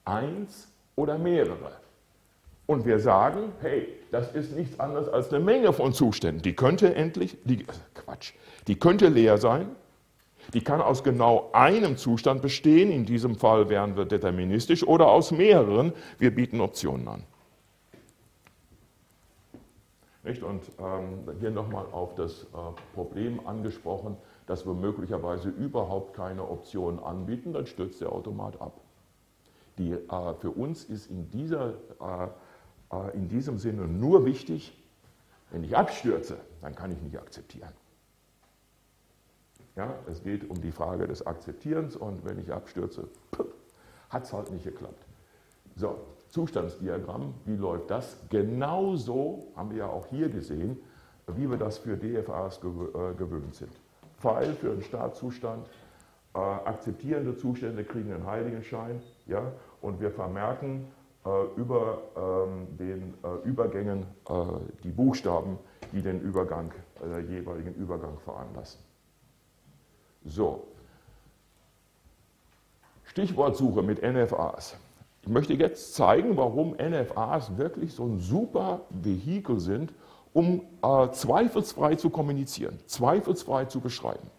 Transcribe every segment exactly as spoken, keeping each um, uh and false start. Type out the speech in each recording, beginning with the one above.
eins oder mehrere. Und wir sagen, hey, das ist nichts anderes als eine Menge von Zuständen. Die könnte endlich, die, Quatsch, die könnte leer sein, die kann aus genau einem Zustand bestehen, in diesem Fall wären wir deterministisch, oder aus mehreren, wir bieten Optionen an. Nicht? Und ähm, hier nochmal auf das äh, Problem angesprochen, dass wir möglicherweise überhaupt keine Optionen anbieten, dann stürzt der Automat ab. Die, äh, für uns ist in, dieser, äh, in diesem Sinne nur wichtig, wenn ich abstürze, dann kann ich nicht akzeptieren. Ja, es geht um die Frage des Akzeptierens und wenn ich abstürze, hat es halt nicht geklappt. So, Zustandsdiagramm, wie läuft das? Genauso haben wir ja auch hier gesehen, wie wir das für D F As gewöhnt sind. Pfeil für einen Startzustand, äh, akzeptierende Zustände kriegen einen Heiligenschein, ja, und wir vermerken äh, über ähm, den äh, Übergängen äh, die Buchstaben, die den Übergang, äh, jeweiligen Übergang veranlassen. So, Stichwortsuche mit N F As. Ich möchte jetzt zeigen, warum N F As wirklich so ein super Vehikel sind, um äh, zweifelsfrei zu kommunizieren, zweifelsfrei zu beschreiben.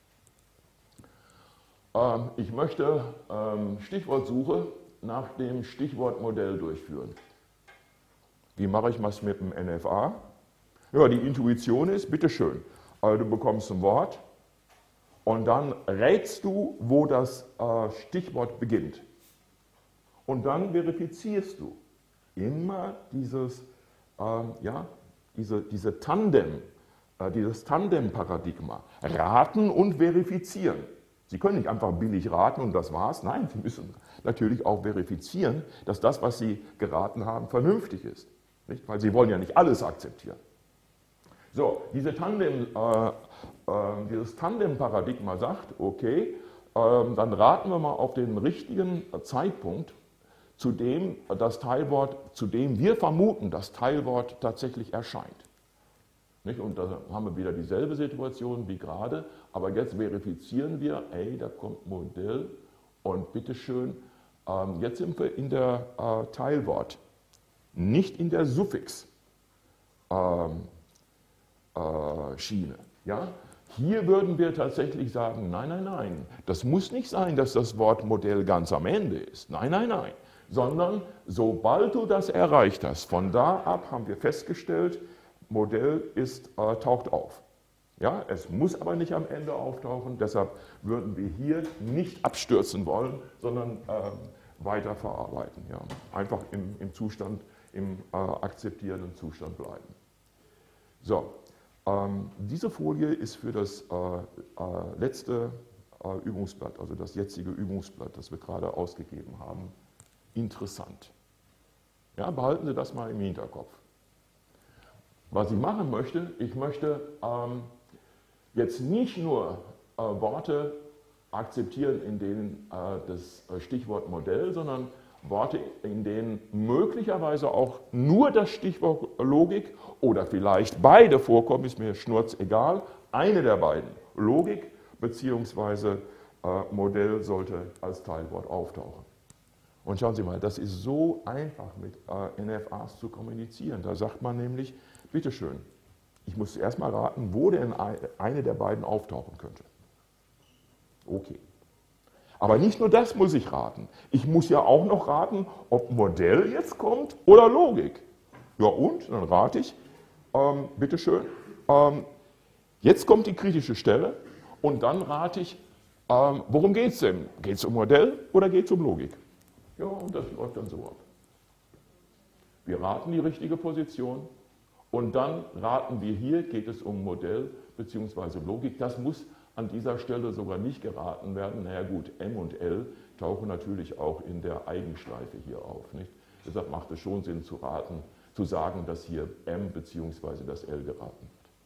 Ähm, ich möchte ähm, Stichwortsuche nach dem Stichwortmodell durchführen. Wie mache ich das mit dem N F A? Ja, die Intuition ist, bitteschön, äh, du bekommst ein Wort und dann rätst du, wo das äh, Stichwort beginnt. Und dann verifizierst du immer dieses, ähm, ja, diese, diese Tandem, äh, dieses Tandem-Paradigma. Raten und verifizieren. Sie können nicht einfach billig raten und das war's. Nein, Sie müssen natürlich auch verifizieren, dass das, was Sie geraten haben, vernünftig ist. Nicht? Weil Sie wollen ja nicht alles akzeptieren. So, diese Tandem, äh, äh, dieses Tandem-Paradigma sagt, okay, äh, dann raten wir mal auf den richtigen Zeitpunkt, zu dem das Teilwort, zu dem wir vermuten, das Teilwort tatsächlich erscheint. Nicht? Und da haben wir wieder dieselbe Situation wie gerade, aber jetzt verifizieren wir, ey, da kommt Modell und bitteschön, ähm, jetzt sind wir in der äh, Teilwort, nicht in der Suffix. Ähm, äh, Schiene. Ja? Hier würden wir tatsächlich sagen, nein, nein, nein, das muss nicht sein, dass das Wort Modell ganz am Ende ist. Nein, nein, nein. Sondern sobald du das erreicht hast, von da ab haben wir festgestellt, Modell ist, äh, taucht auf. Ja, es muss aber nicht am Ende auftauchen, deshalb würden wir hier nicht abstürzen wollen, sondern äh, weiter verarbeiten. Ja. Einfach im, im Zustand, im äh, akzeptierenden Zustand bleiben. So, ähm, diese Folie ist für das äh, äh, letzte äh, Übungsblatt, also das jetzige Übungsblatt, das wir gerade ausgegeben haben, interessant. Ja, behalten Sie das mal im Hinterkopf. Was ich machen möchte, ich möchte ähm, jetzt nicht nur äh, Worte akzeptieren, in denen äh, das Stichwort Modell, sondern Worte, in denen möglicherweise auch nur das Stichwort Logik oder vielleicht beide vorkommen, ist mir schnurzegal. Eine der beiden, Logik bzw. äh, Modell, sollte als Teilwort auftauchen. Und schauen Sie mal, das ist so einfach mit äh, N F As zu kommunizieren. Da sagt man nämlich, bitteschön, ich muss erst mal raten, wo denn eine der beiden auftauchen könnte. Okay. Aber nicht nur das muss ich raten. Ich muss ja auch noch raten, ob Modell jetzt kommt oder Logik. Ja und? Dann rate ich, ähm, bitteschön, ähm, jetzt kommt die kritische Stelle und dann rate ich, ähm, worum geht es denn? Geht es um Modell oder geht es um Logik? Ja, und das läuft dann so ab. Wir raten die richtige Position und dann raten wir hier, geht es um Modell bzw. Logik. Das muss an dieser Stelle sogar nicht geraten werden. Na ja gut, M und L tauchen natürlich auch in der Eigenschleife hier auf. Nicht? Deshalb macht es schon Sinn zu raten, zu sagen, dass hier M bzw. das L geraten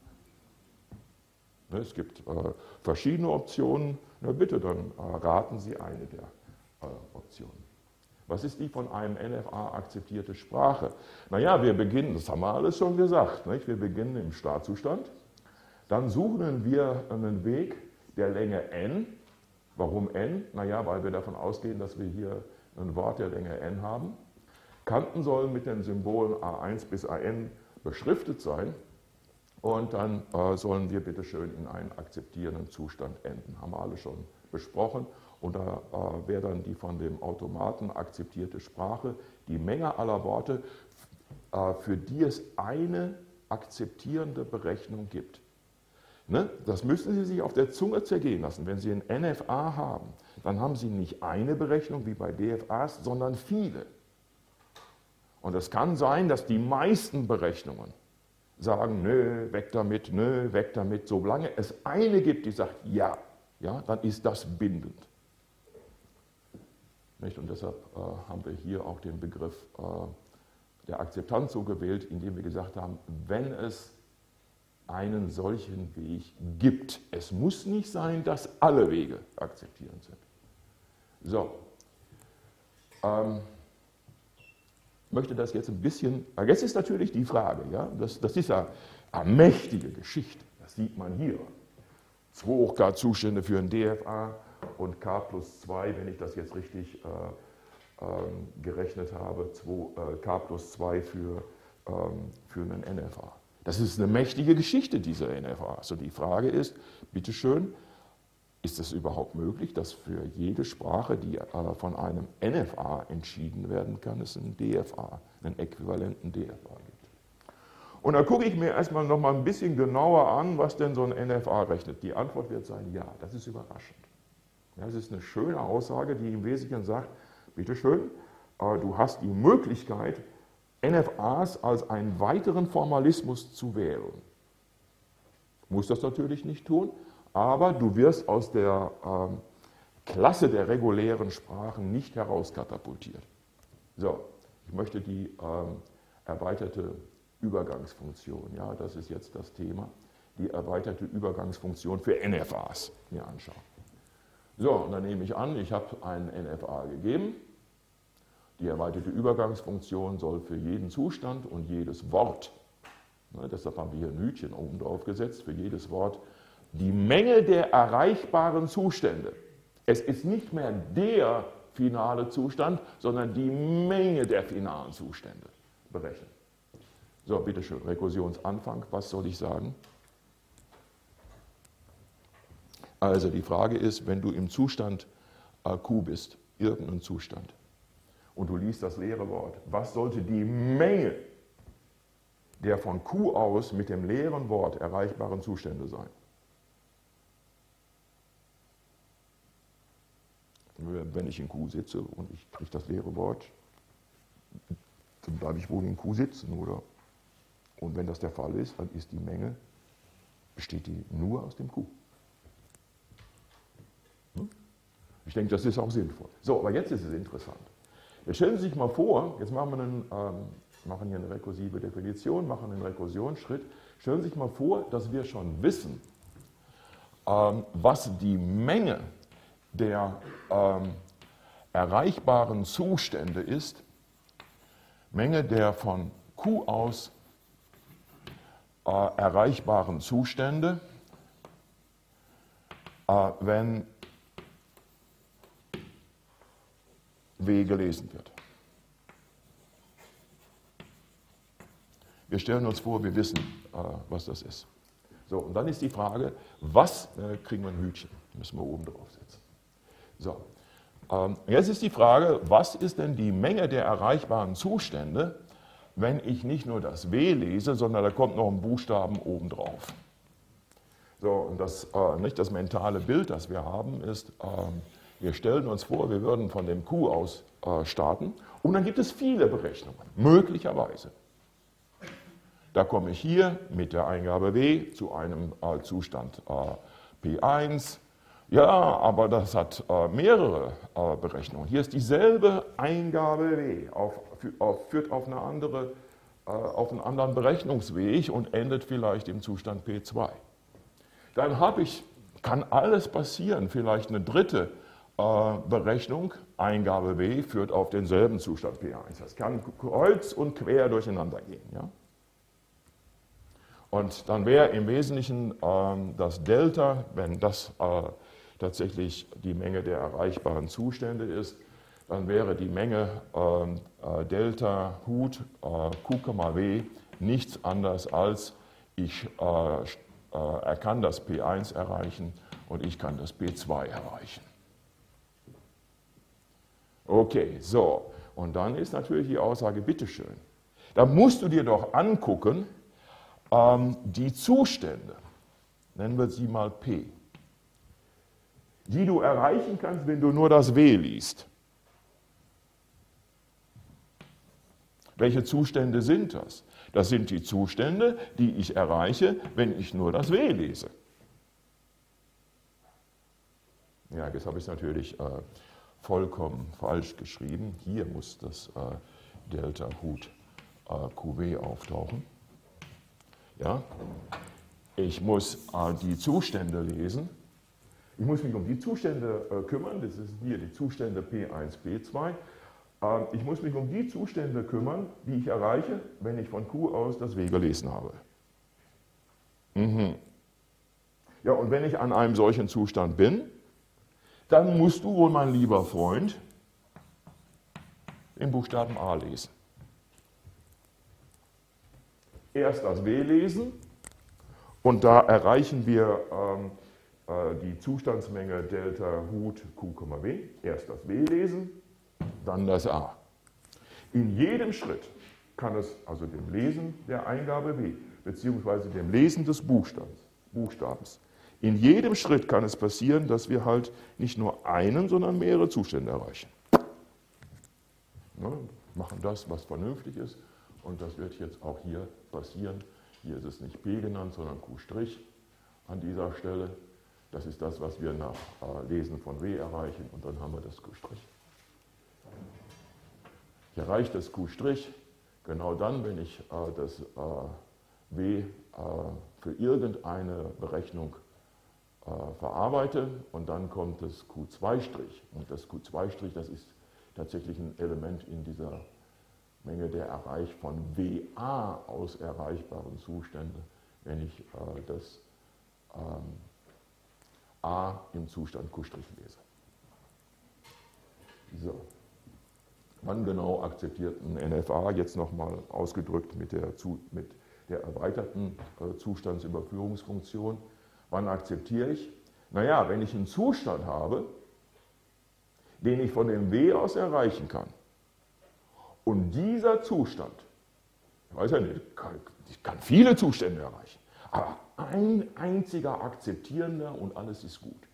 wird. Es gibt äh, verschiedene Optionen. Na bitte, dann äh, raten Sie eine der äh, Optionen. Was ist die von einem N F A akzeptierte Sprache? Naja, wir beginnen, das haben wir alles schon gesagt, nicht? Wir beginnen im Startzustand, dann suchen wir einen Weg der Länge n. Warum n? Naja, weil wir davon ausgehen, dass wir hier ein Wort der Länge n haben. Kanten sollen mit den Symbolen a eins bis a n beschriftet sein und dann äh, sollen wir bitte schön in einen akzeptierenden Zustand enden. Haben wir alle schon besprochen. Und da äh, wäre dann die von dem Automaten akzeptierte Sprache die Menge aller Worte, äh, für die es eine akzeptierende Berechnung gibt. Ne? Das müssen Sie sich auf der Zunge zergehen lassen. Wenn Sie ein N F A haben, dann haben Sie nicht eine Berechnung wie bei D F As, sondern viele. Und es kann sein, dass die meisten Berechnungen sagen, nö, weg damit, nö, weg damit. Solange es eine gibt, die sagt ja, ja, dann ist das bindend. Nicht? Und deshalb äh, haben wir hier auch den Begriff äh, der Akzeptanz so gewählt, indem wir gesagt haben, wenn es einen solchen Weg gibt. Es muss nicht sein, dass alle Wege akzeptierend sind. So. Ähm, möchte das jetzt ein bisschen, jetzt ist natürlich die Frage, ja, das, das ist ja eine mächtige Geschichte, das sieht man hier. zwei hoch k Zustände für ein D F A und k plus zwei, wenn ich das jetzt richtig äh, äh, gerechnet habe, zwei, äh, k plus zwei für, ähm, für einen N F A. Das ist eine mächtige Geschichte, diese N F As. Und die Frage ist, bitteschön, ist es überhaupt möglich, dass für jede Sprache, die äh, von einem N F A entschieden werden kann, es einen D F A, einen äquivalenten D F A gibt? Und da gucke ich mir erstmal noch mal ein bisschen genauer an, was denn so ein N F A rechnet. Die Antwort wird sein, ja, das ist überraschend. Ja, das ist eine schöne Aussage, die im Wesentlichen sagt, bitteschön, äh, du hast die Möglichkeit, N F As als einen weiteren Formalismus zu wählen. Du musst das natürlich nicht tun, aber du wirst aus der ähm, Klasse der regulären Sprachen nicht herauskatapultiert. So, ich möchte die ähm, erweiterte Übergangsfunktion, ja, das ist jetzt das Thema, die erweiterte Übergangsfunktion für N F As mir anschauen. So, und dann nehme ich an, ich habe einen N F A gegeben. Die erweiterte Übergangsfunktion soll für jeden Zustand und jedes Wort, ne, deshalb haben wir hier ein Hütchen oben drauf gesetzt, für jedes Wort die Menge der erreichbaren Zustände. Es ist nicht mehr der finale Zustand, sondern die Menge der finalen Zustände berechnen. So, bitteschön, Rekursionsanfang, was soll ich sagen? Also die Frage ist, wenn du im Zustand Q bist, irgendein Zustand, und du liest das leere Wort, was sollte die Menge der von Q aus mit dem leeren Wort erreichbaren Zustände sein? Wenn ich in Q sitze und ich kriege das leere Wort, dann bleibe ich wohl in Q sitzen, oder? Und wenn das der Fall ist, dann ist die Menge, besteht die nur aus dem Q. Hm? Ich denke, das ist auch sinnvoll. So, aber jetzt ist es interessant. Jetzt stellen Sie sich mal vor, jetzt machen wir einen, ähm, machen hier eine rekursive Definition, machen einen Rekursionsschritt. Stellen Sie sich mal vor, dass wir schon wissen, ähm, was die Menge der ähm, erreichbaren Zustände ist, Menge der von Q aus äh, erreichbaren Zustände, äh, wenn W gelesen wird. Wir stellen uns vor, wir wissen, äh, was das ist. So, und dann ist die Frage, was, äh, kriegen wir ein Hütchen, müssen wir oben drauf setzen. So, ähm, jetzt ist die Frage, was ist denn die Menge der erreichbaren Zustände, wenn ich nicht nur das W lese, sondern da kommt noch ein Buchstaben oben drauf. So, und das, äh, nicht das mentale Bild, das wir haben, ist, ähm, wir stellen uns vor, wir würden von dem Q aus äh, starten und dann gibt es viele Berechnungen, möglicherweise. Da komme ich hier mit der Eingabe W zu einem äh, Zustand äh, P eins. Ja, aber das hat äh, mehrere äh, Berechnungen. Hier ist dieselbe Eingabe W, auf, auf, führt auf, eine andere, äh, auf einen anderen Berechnungsweg und endet vielleicht im Zustand P zwei. Dann habe ich, kann alles passieren, vielleicht eine dritte äh, Berechnung, Eingabe W führt auf denselben Zustand P eins. Das kann kreuz und quer durcheinander gehen. Ja? Und dann wäre im Wesentlichen äh, das Delta, wenn das äh, tatsächlich die Menge der erreichbaren Zustände ist, dann wäre die Menge ähm, äh, Delta Hut äh, Q, W nichts anderes als, ich äh, äh, er kann das P eins erreichen und ich kann das P zwei erreichen. Okay, so, und dann ist natürlich die Aussage, bitteschön, da musst du dir doch angucken, ähm, die Zustände, nennen wir sie mal P, die du erreichen kannst, wenn du nur das W liest. Welche Zustände sind das? Das sind die Zustände, die ich erreiche, wenn ich nur das W lese. Ja, jetzt habe ich es natürlich äh, vollkommen falsch geschrieben. Hier muss das äh, Delta Hut äh, Q W auftauchen. Ja? Ich muss äh, die Zustände lesen. Ich muss mich um die Zustände äh, kümmern. Das sind hier die Zustände P eins, P zwei. Äh, ich muss mich um die Zustände kümmern, die ich erreiche, wenn ich von Q aus das W gelesen habe. Mhm. Ja, und wenn ich an einem solchen Zustand bin, dann musst du wohl, mein lieber Freund, den Buchstaben A lesen. Erst das W lesen und da erreichen wir ähm, äh, die Zustandsmenge Delta Hut Q, W. Erst das W lesen, dann das A. In jedem Schritt kann es, also dem Lesen der Eingabe W, beziehungsweise dem Lesen des Buchstabens, Buchstabens, in jedem Schritt kann es passieren, dass wir halt nicht nur einen, sondern mehrere Zustände erreichen. Ne, machen das, was vernünftig ist, und das wird jetzt auch hier passieren. Hier ist es nicht P genannt, sondern Q' an dieser Stelle. Das ist das, was wir nach äh, Lesen von W erreichen, und dann haben wir das Q'. Ich erreiche das Q' genau dann, wenn ich äh, das äh, W äh, für irgendeine Berechnung äh, verarbeite, und dann kommt das Q zwei'. Und das Q zwei', das ist tatsächlich ein Element in dieser Menge der Erreich von W A aus erreichbaren Zuständen, wenn ich äh, das ähm, A im Zustand Q' lese. So. Wann genau akzeptiert ein N F A, jetzt nochmal ausgedrückt mit der, mit der erweiterten äh, Zustandsüberführungsfunktion, wann akzeptiere ich? Naja, wenn ich einen Zustand habe, den ich von dem W aus erreichen kann, und dieser Zustand, ich weiß ja nicht, ich kann viele Zustände erreichen, aber ein einziger akzeptierender und alles ist gut.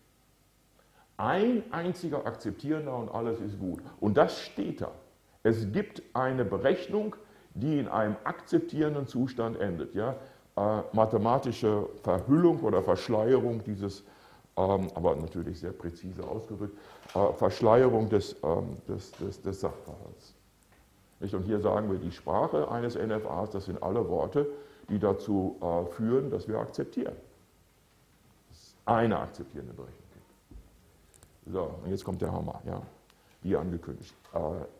Ein einziger akzeptierender und alles ist gut. Und das steht da. Es gibt eine Berechnung, die in einem akzeptierenden Zustand endet. Ja? Äh, mathematische Verhüllung oder Verschleierung dieses, ähm, aber natürlich sehr präzise ausgedrückt, äh, Verschleierung des, ähm, des, des, des Sachverhalts. Nicht? Und hier sagen wir, die Sprache eines N F As, das sind alle Worte, die dazu äh, führen, dass wir akzeptieren. Das ist eine akzeptierende Berechnung. So, und jetzt kommt der Hammer, ja, wie angekündigt. Äh,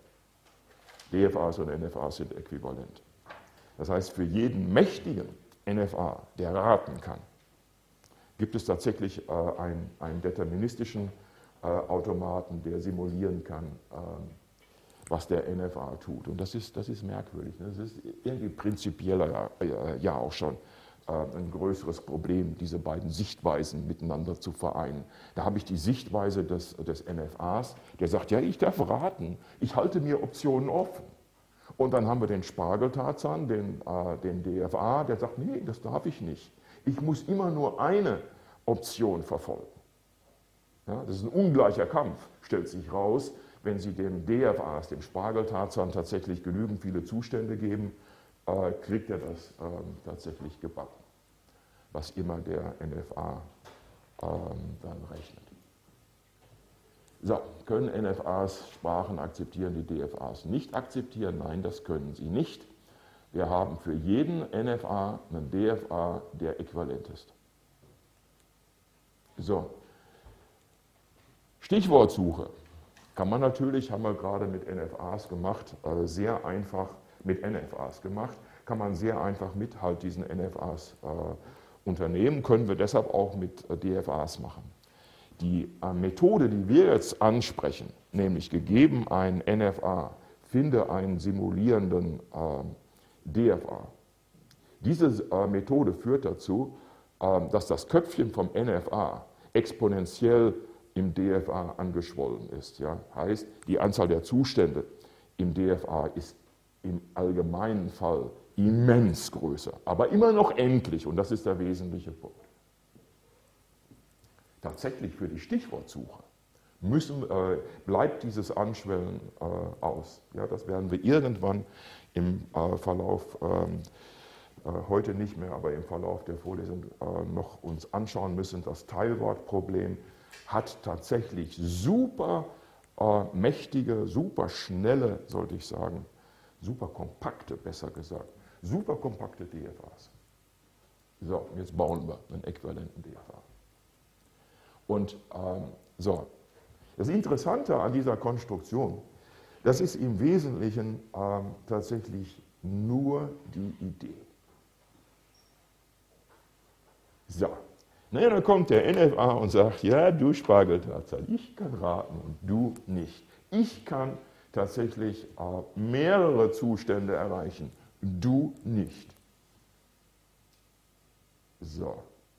D F As und N F As sind äquivalent. Das heißt, für jeden mächtigen N F A, der raten kann, gibt es tatsächlich äh, einen, einen deterministischen äh, Automaten, der simulieren kann, äh, was der N F A tut. Und das ist, das ist merkwürdig. Ne? Das ist irgendwie prinzipieller ja, ja auch schon äh, ein größeres Problem, diese beiden Sichtweisen miteinander zu vereinen. Da habe ich die Sichtweise des, des N F As, der sagt, ja, ich darf raten, ich halte mir Optionen offen. Und dann haben wir den Spargeltarzan, den, äh, den D F A, der sagt, nee, das darf ich nicht. Ich muss immer nur eine Option verfolgen. Ja, das ist ein ungleicher Kampf, stellt sich raus. Wenn Sie dem D F As, dem Spargeltarzan, tatsächlich genügend viele Zustände geben, äh, kriegt er das äh, tatsächlich gebacken, was immer der N F A äh, dann rechnet. So, können N F As Sprachen akzeptieren, die D F As nicht akzeptieren? Nein, das können sie nicht. Wir haben für jeden N F A einen D F A, der äquivalent ist. So, Stichwortsuche. Kann man natürlich, haben wir gerade mit N F As gemacht, sehr einfach mit N F As gemacht, kann man sehr einfach mit halt diesen N F As äh, unternehmen, können wir deshalb auch mit D F As machen. Die äh, Methode, die wir jetzt ansprechen, nämlich gegeben ein N F A, finde einen simulierenden äh, D F A. Diese äh, Methode führt dazu, äh, dass das Köpfchen vom N F A exponentiell im D F A angeschwollen ist. Ja? Heißt, die Anzahl der Zustände im D F A ist im allgemeinen Fall immens größer, aber immer noch endlich, und das ist der wesentliche Punkt. Tatsächlich für die Stichwortsuche müssen, äh, bleibt dieses Anschwellen äh, aus. Ja, das werden wir irgendwann im äh, Verlauf, ähm, äh, heute nicht mehr, aber im Verlauf der Vorlesung äh, noch uns anschauen müssen. Das Teilwortproblem hat tatsächlich super äh, mächtige, super schnelle, sollte ich sagen, super kompakte, besser gesagt, super kompakte D F As. So, jetzt bauen wir einen äquivalenten D F A. Und ähm, so, das Interessante an dieser Konstruktion, das ist im Wesentlichen ähm, tatsächlich nur die Idee. So, naja, dann kommt der N F A und sagt, ja, du Spargeltarzan, ich kann raten und du nicht. Ich kann tatsächlich äh, mehrere Zustände erreichen, du nicht. So.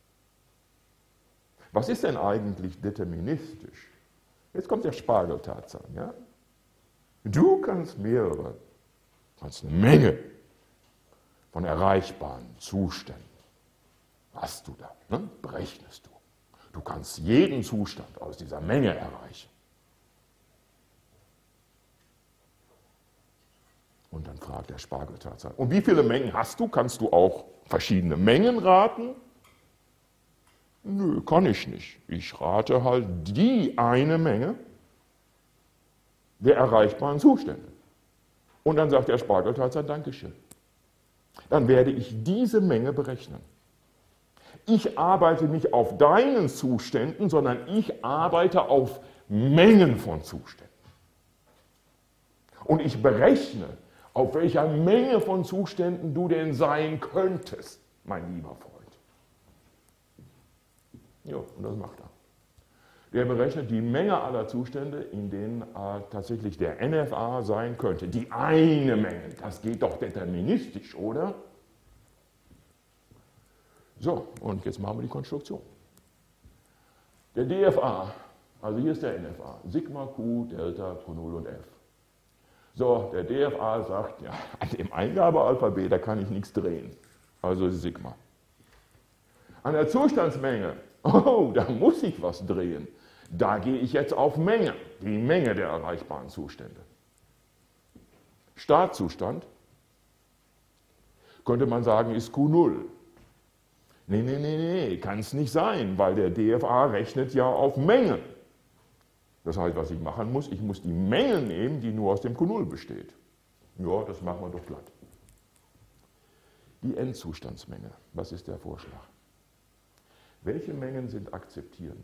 Was ist denn eigentlich deterministisch? Jetzt kommt der Spargeltarzan. Ja? Du kannst mehrere, kannst eine Menge von erreichbaren Zuständen, hast du da, ne? Berechnest du. Du kannst jeden Zustand aus dieser Menge erreichen. Und dann fragt der Spargeltarzan, und wie viele Mengen hast du? Kannst du auch verschiedene Mengen raten? Nö, kann ich nicht. Ich rate halt die eine Menge der erreichbaren Zustände. Und dann sagt der Spargeltarzan, Dankeschön. Dann werde ich diese Menge berechnen. Ich arbeite nicht auf deinen Zuständen, sondern ich arbeite auf Mengen von Zuständen. Und ich berechne, auf welcher Menge von Zuständen du denn sein könntest, mein lieber Freund. Ja, und das macht er. Der berechnet die Menge aller Zustände, in denen äh, tatsächlich der N F A sein könnte. Die eine Menge, das geht doch deterministisch, oder? So, und jetzt machen wir die Konstruktion. Der D F A, also hier ist der N F A, Sigma, Q, Delta, Q null und F. So, der D F A sagt, ja, an dem Eingabealphabet, da kann ich nichts drehen, also Sigma. An der Zustandsmenge, oh, da muss ich was drehen. Da gehe ich jetzt auf Menge, die Menge der erreichbaren Zustände. Startzustand, könnte man sagen, ist Q null. Nee, nee, nee, nee, kann es nicht sein, weil der D F A rechnet ja auf Mengen. Das heißt, was ich machen muss, ich muss die Menge nehmen, die nur aus dem Q null besteht. Ja, das machen wir doch glatt. Die Endzustandsmenge, was ist der Vorschlag? Welche Mengen sind akzeptierend?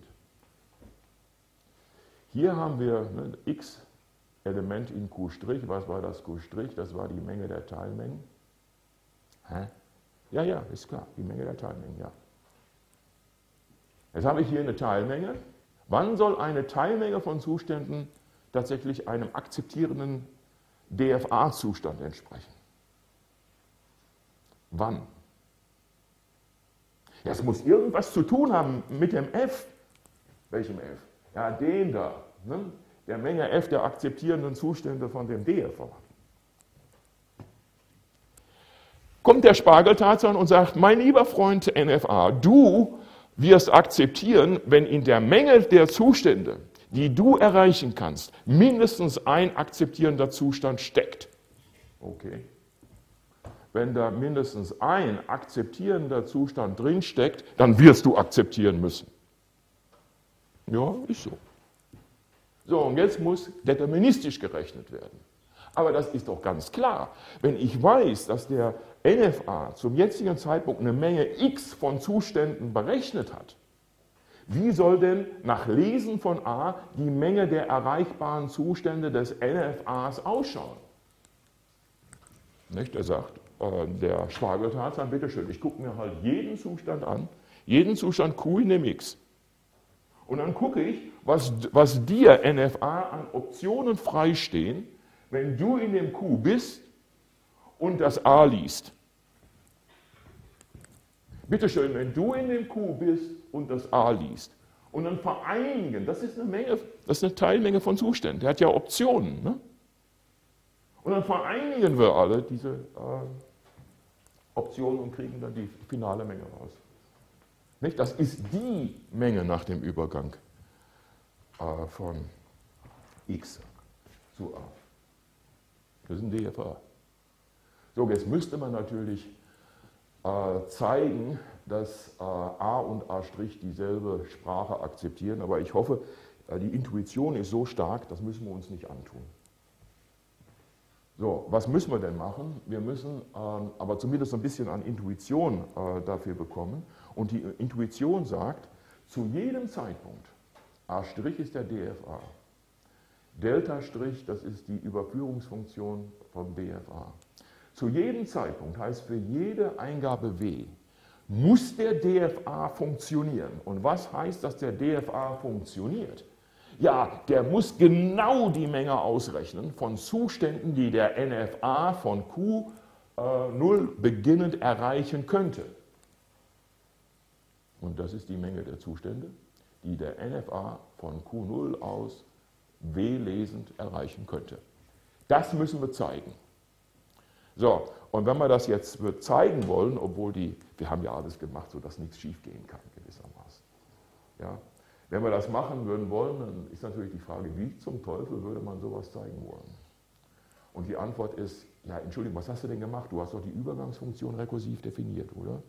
Hier haben wir ne, x Element in Q'. Was war das Q'? Das war die Menge der Teilmengen. Hä? Ja, ja, ist klar, die Menge der Teilmengen, ja. Jetzt habe ich hier eine Teilmenge. Wann soll eine Teilmenge von Zuständen tatsächlich einem akzeptierenden D F A-Zustand entsprechen? Wann? Das muss irgendwas zu tun haben mit dem F. Welchem F? Ja, den da. Ne? Der Menge F der akzeptierenden Zustände von dem D F A. Kommt der Spargeltarzan und sagt, mein lieber Freund N F A, du wirst akzeptieren, wenn in der Menge der Zustände, die du erreichen kannst, mindestens ein akzeptierender Zustand steckt. Okay. Wenn da mindestens ein akzeptierender Zustand drinsteckt, dann wirst du akzeptieren müssen. Ja, ist so. So, und jetzt muss deterministisch gerechnet werden. Aber das ist doch ganz klar. Wenn ich weiß, dass der N F A zum jetzigen Zeitpunkt eine Menge x von Zuständen berechnet hat, wie soll denn nach Lesen von A die Menge der erreichbaren Zustände des N F As ausschauen? Nicht? Er sagt, äh, der Spargeltarzan, bitteschön, ich gucke mir halt jeden Zustand an, jeden Zustand Q in dem X. Und dann gucke ich, was, was dir N F A an Optionen freistehen, wenn du in dem Q bist und das A liest. Bitte schön, wenn du in dem Q bist und das A liest und dann vereinigen, das ist eine Menge, das ist eine Teilmenge von Zuständen, der hat ja Optionen, ne? Und dann vereinigen wir alle diese äh, Optionen und kriegen dann die finale Menge raus. Nicht? Das ist die Menge nach dem Übergang äh, von x zu a. Das ist ein D F A. So, jetzt müsste man natürlich äh, zeigen, dass äh, A und A' dieselbe Sprache akzeptieren, aber ich hoffe, äh, die Intuition ist so stark, das müssen wir uns nicht antun. So, was müssen wir denn machen? Wir müssen ähm, aber zumindest ein bisschen an Intuition äh, dafür bekommen. Und die Intuition sagt, zu jedem Zeitpunkt, A' ist der D F A, Delta', das ist die Überführungsfunktion von B F A. Zu jedem Zeitpunkt heißt für jede Eingabe W, muss der D F A funktionieren. Und was heißt, dass der D F A funktioniert? Ja, der muss genau die Menge ausrechnen von Zuständen, die der N F A von Q null beginnend erreichen könnte. Und das ist die Menge der Zustände, die der N F A von Q null aus W lesend erreichen könnte. Das müssen wir zeigen. So, und wenn wir das jetzt zeigen wollen, obwohl die, wir haben ja alles gemacht, sodass nichts schief gehen kann, gewissermaßen. Ja? Wenn wir das machen würden wollen, dann ist natürlich die Frage, wie zum Teufel würde man sowas zeigen wollen? Und die Antwort ist, ja, Entschuldigung, was hast du denn gemacht? Du hast doch die Übergangsfunktion rekursiv definiert, oder?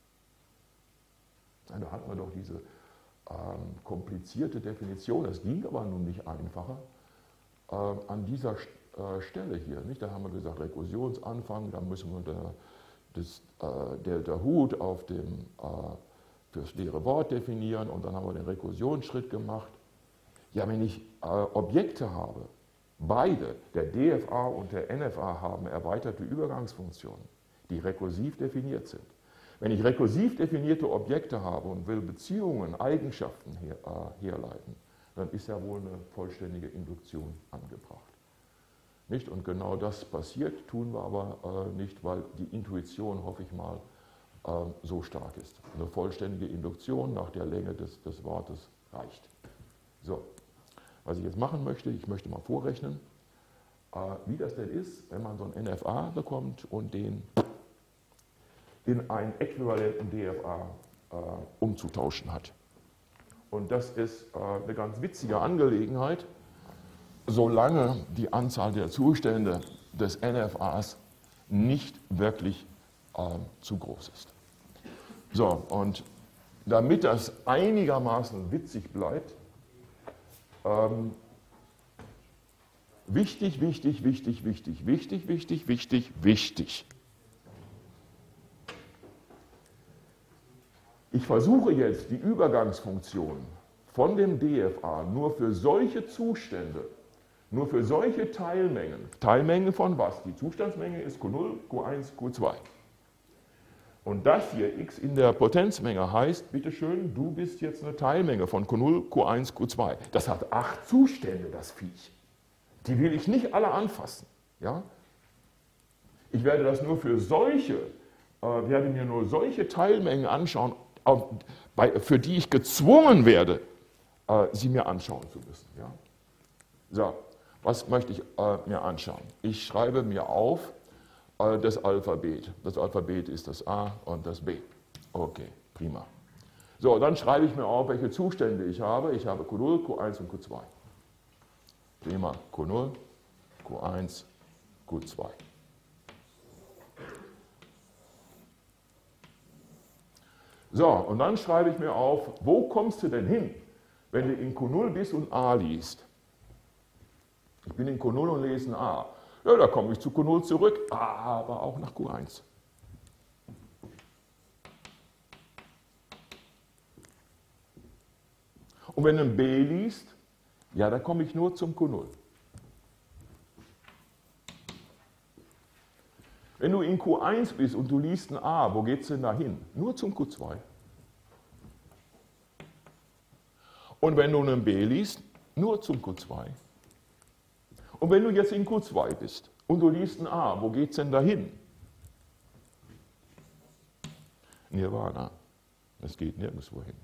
Ja, da hat man doch diese ähm, komplizierte Definition, das ging aber nun nicht einfacher, äh, an dieser äh, Stelle hier. Nicht? Da haben wir gesagt, Rekursionsanfang, da müssen wir der, das, äh, Delta Hut auf dem äh, fürs leere Wort definieren und dann haben wir den Rekursionsschritt gemacht. Ja, wenn ich äh, Objekte habe, beide, der D F A und der N F A haben erweiterte Übergangsfunktionen, die rekursiv definiert sind. Wenn ich rekursiv definierte Objekte habe und will Beziehungen, Eigenschaften her, äh, herleiten, dann ist ja wohl eine vollständige Induktion angebracht. Nicht? Und genau das passiert, tun wir aber äh, nicht, weil die Intuition, hoffe ich mal, so stark ist. Eine vollständige Induktion nach der Länge des, des Wortes reicht. So, was ich jetzt machen möchte, ich möchte mal vorrechnen, äh, wie das denn ist, wenn man so einen N F A bekommt und den in einen äquivalenten D F A äh, umzutauschen hat. Und das ist äh, eine ganz witzige Angelegenheit, solange die Anzahl der Zustände des N F As nicht wirklich äh, zu groß ist. So, und damit das einigermaßen witzig bleibt, ähm, wichtig, wichtig, wichtig, wichtig, wichtig, wichtig, wichtig, wichtig. Ich versuche jetzt die Übergangsfunktion von dem D F A nur für solche Zustände, nur für solche Teilmengen, Teilmenge von was? Die Zustandsmenge ist Q null, Q eins, Q zwei. Und das hier, x in der Potenzmenge, heißt, bitteschön, du bist jetzt eine Teilmenge von Q null, Q eins, Q zwei. Das hat acht Zustände, das Viech. Die will ich nicht alle anfassen. Ja? Ich werde das nur für solche, äh, werde mir nur solche Teilmengen anschauen, auf, bei, für die ich gezwungen werde, äh, sie mir anschauen zu müssen. Ja? So, was möchte ich äh, mir anschauen? Ich schreibe mir auf, das Alphabet. Das Alphabet ist das A und das B. Okay, prima. So, dann schreibe ich mir auf, welche Zustände ich habe. Ich habe Q null, Q eins und Q zwei. Prima, Q null, Q eins, Q zwei. So, und dann schreibe ich mir auf, wo kommst du denn hin, wenn du in Q null bist und A liest? Ich bin in Q null und lese ein A. Ja, da komme ich zu Q null zurück, aber auch nach Q eins. Und wenn du ein B liest, ja, da komme ich nur zum Q null. Wenn du in Q eins bist und du liest ein A, wo geht es denn da hin? Nur zum Q zwei. Und wenn du einen B liest, nur zum Q zwei. Und wenn du jetzt in Q zwei bist und du liest ein A, wo geht es denn dahin? Nirvana. Es geht nirgendwo hin.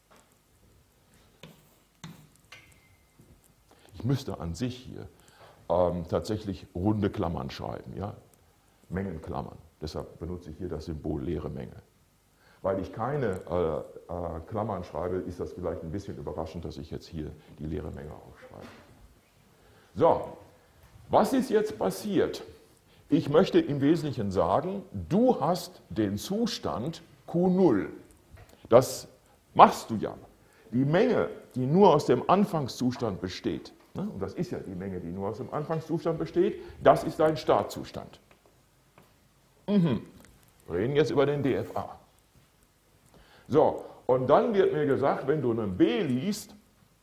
Ich müsste an sich hier ähm, tatsächlich runde Klammern schreiben, ja? Mengenklammern. Deshalb benutze ich hier das Symbol leere Menge. Weil ich keine äh, äh, Klammern schreibe, ist das vielleicht ein bisschen überraschend, dass ich jetzt hier die leere Menge aufschreibe. So, was ist jetzt passiert? Ich möchte im Wesentlichen sagen, du hast den Zustand Q null. Das machst du ja. Die Menge, die nur aus dem Anfangszustand besteht, ne, und das ist ja die Menge, die nur aus dem Anfangszustand besteht, das ist dein Startzustand. Mhm. Wir reden jetzt über den D F A. So, und dann wird mir gesagt, wenn du einen B liest,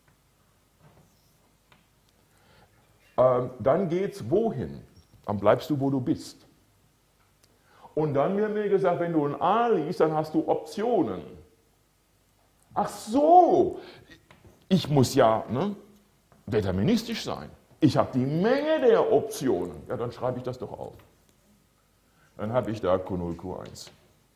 ähm, dann geht es wohin? Dann bleibst du, wo du bist. Und dann wird mir gesagt, wenn du ein A liest, dann hast du Optionen. Ach so, ich muss ja ne, deterministisch sein. Ich habe die Menge der Optionen. Ja, dann schreibe ich das doch auf. Dann habe ich da Q null, Q eins.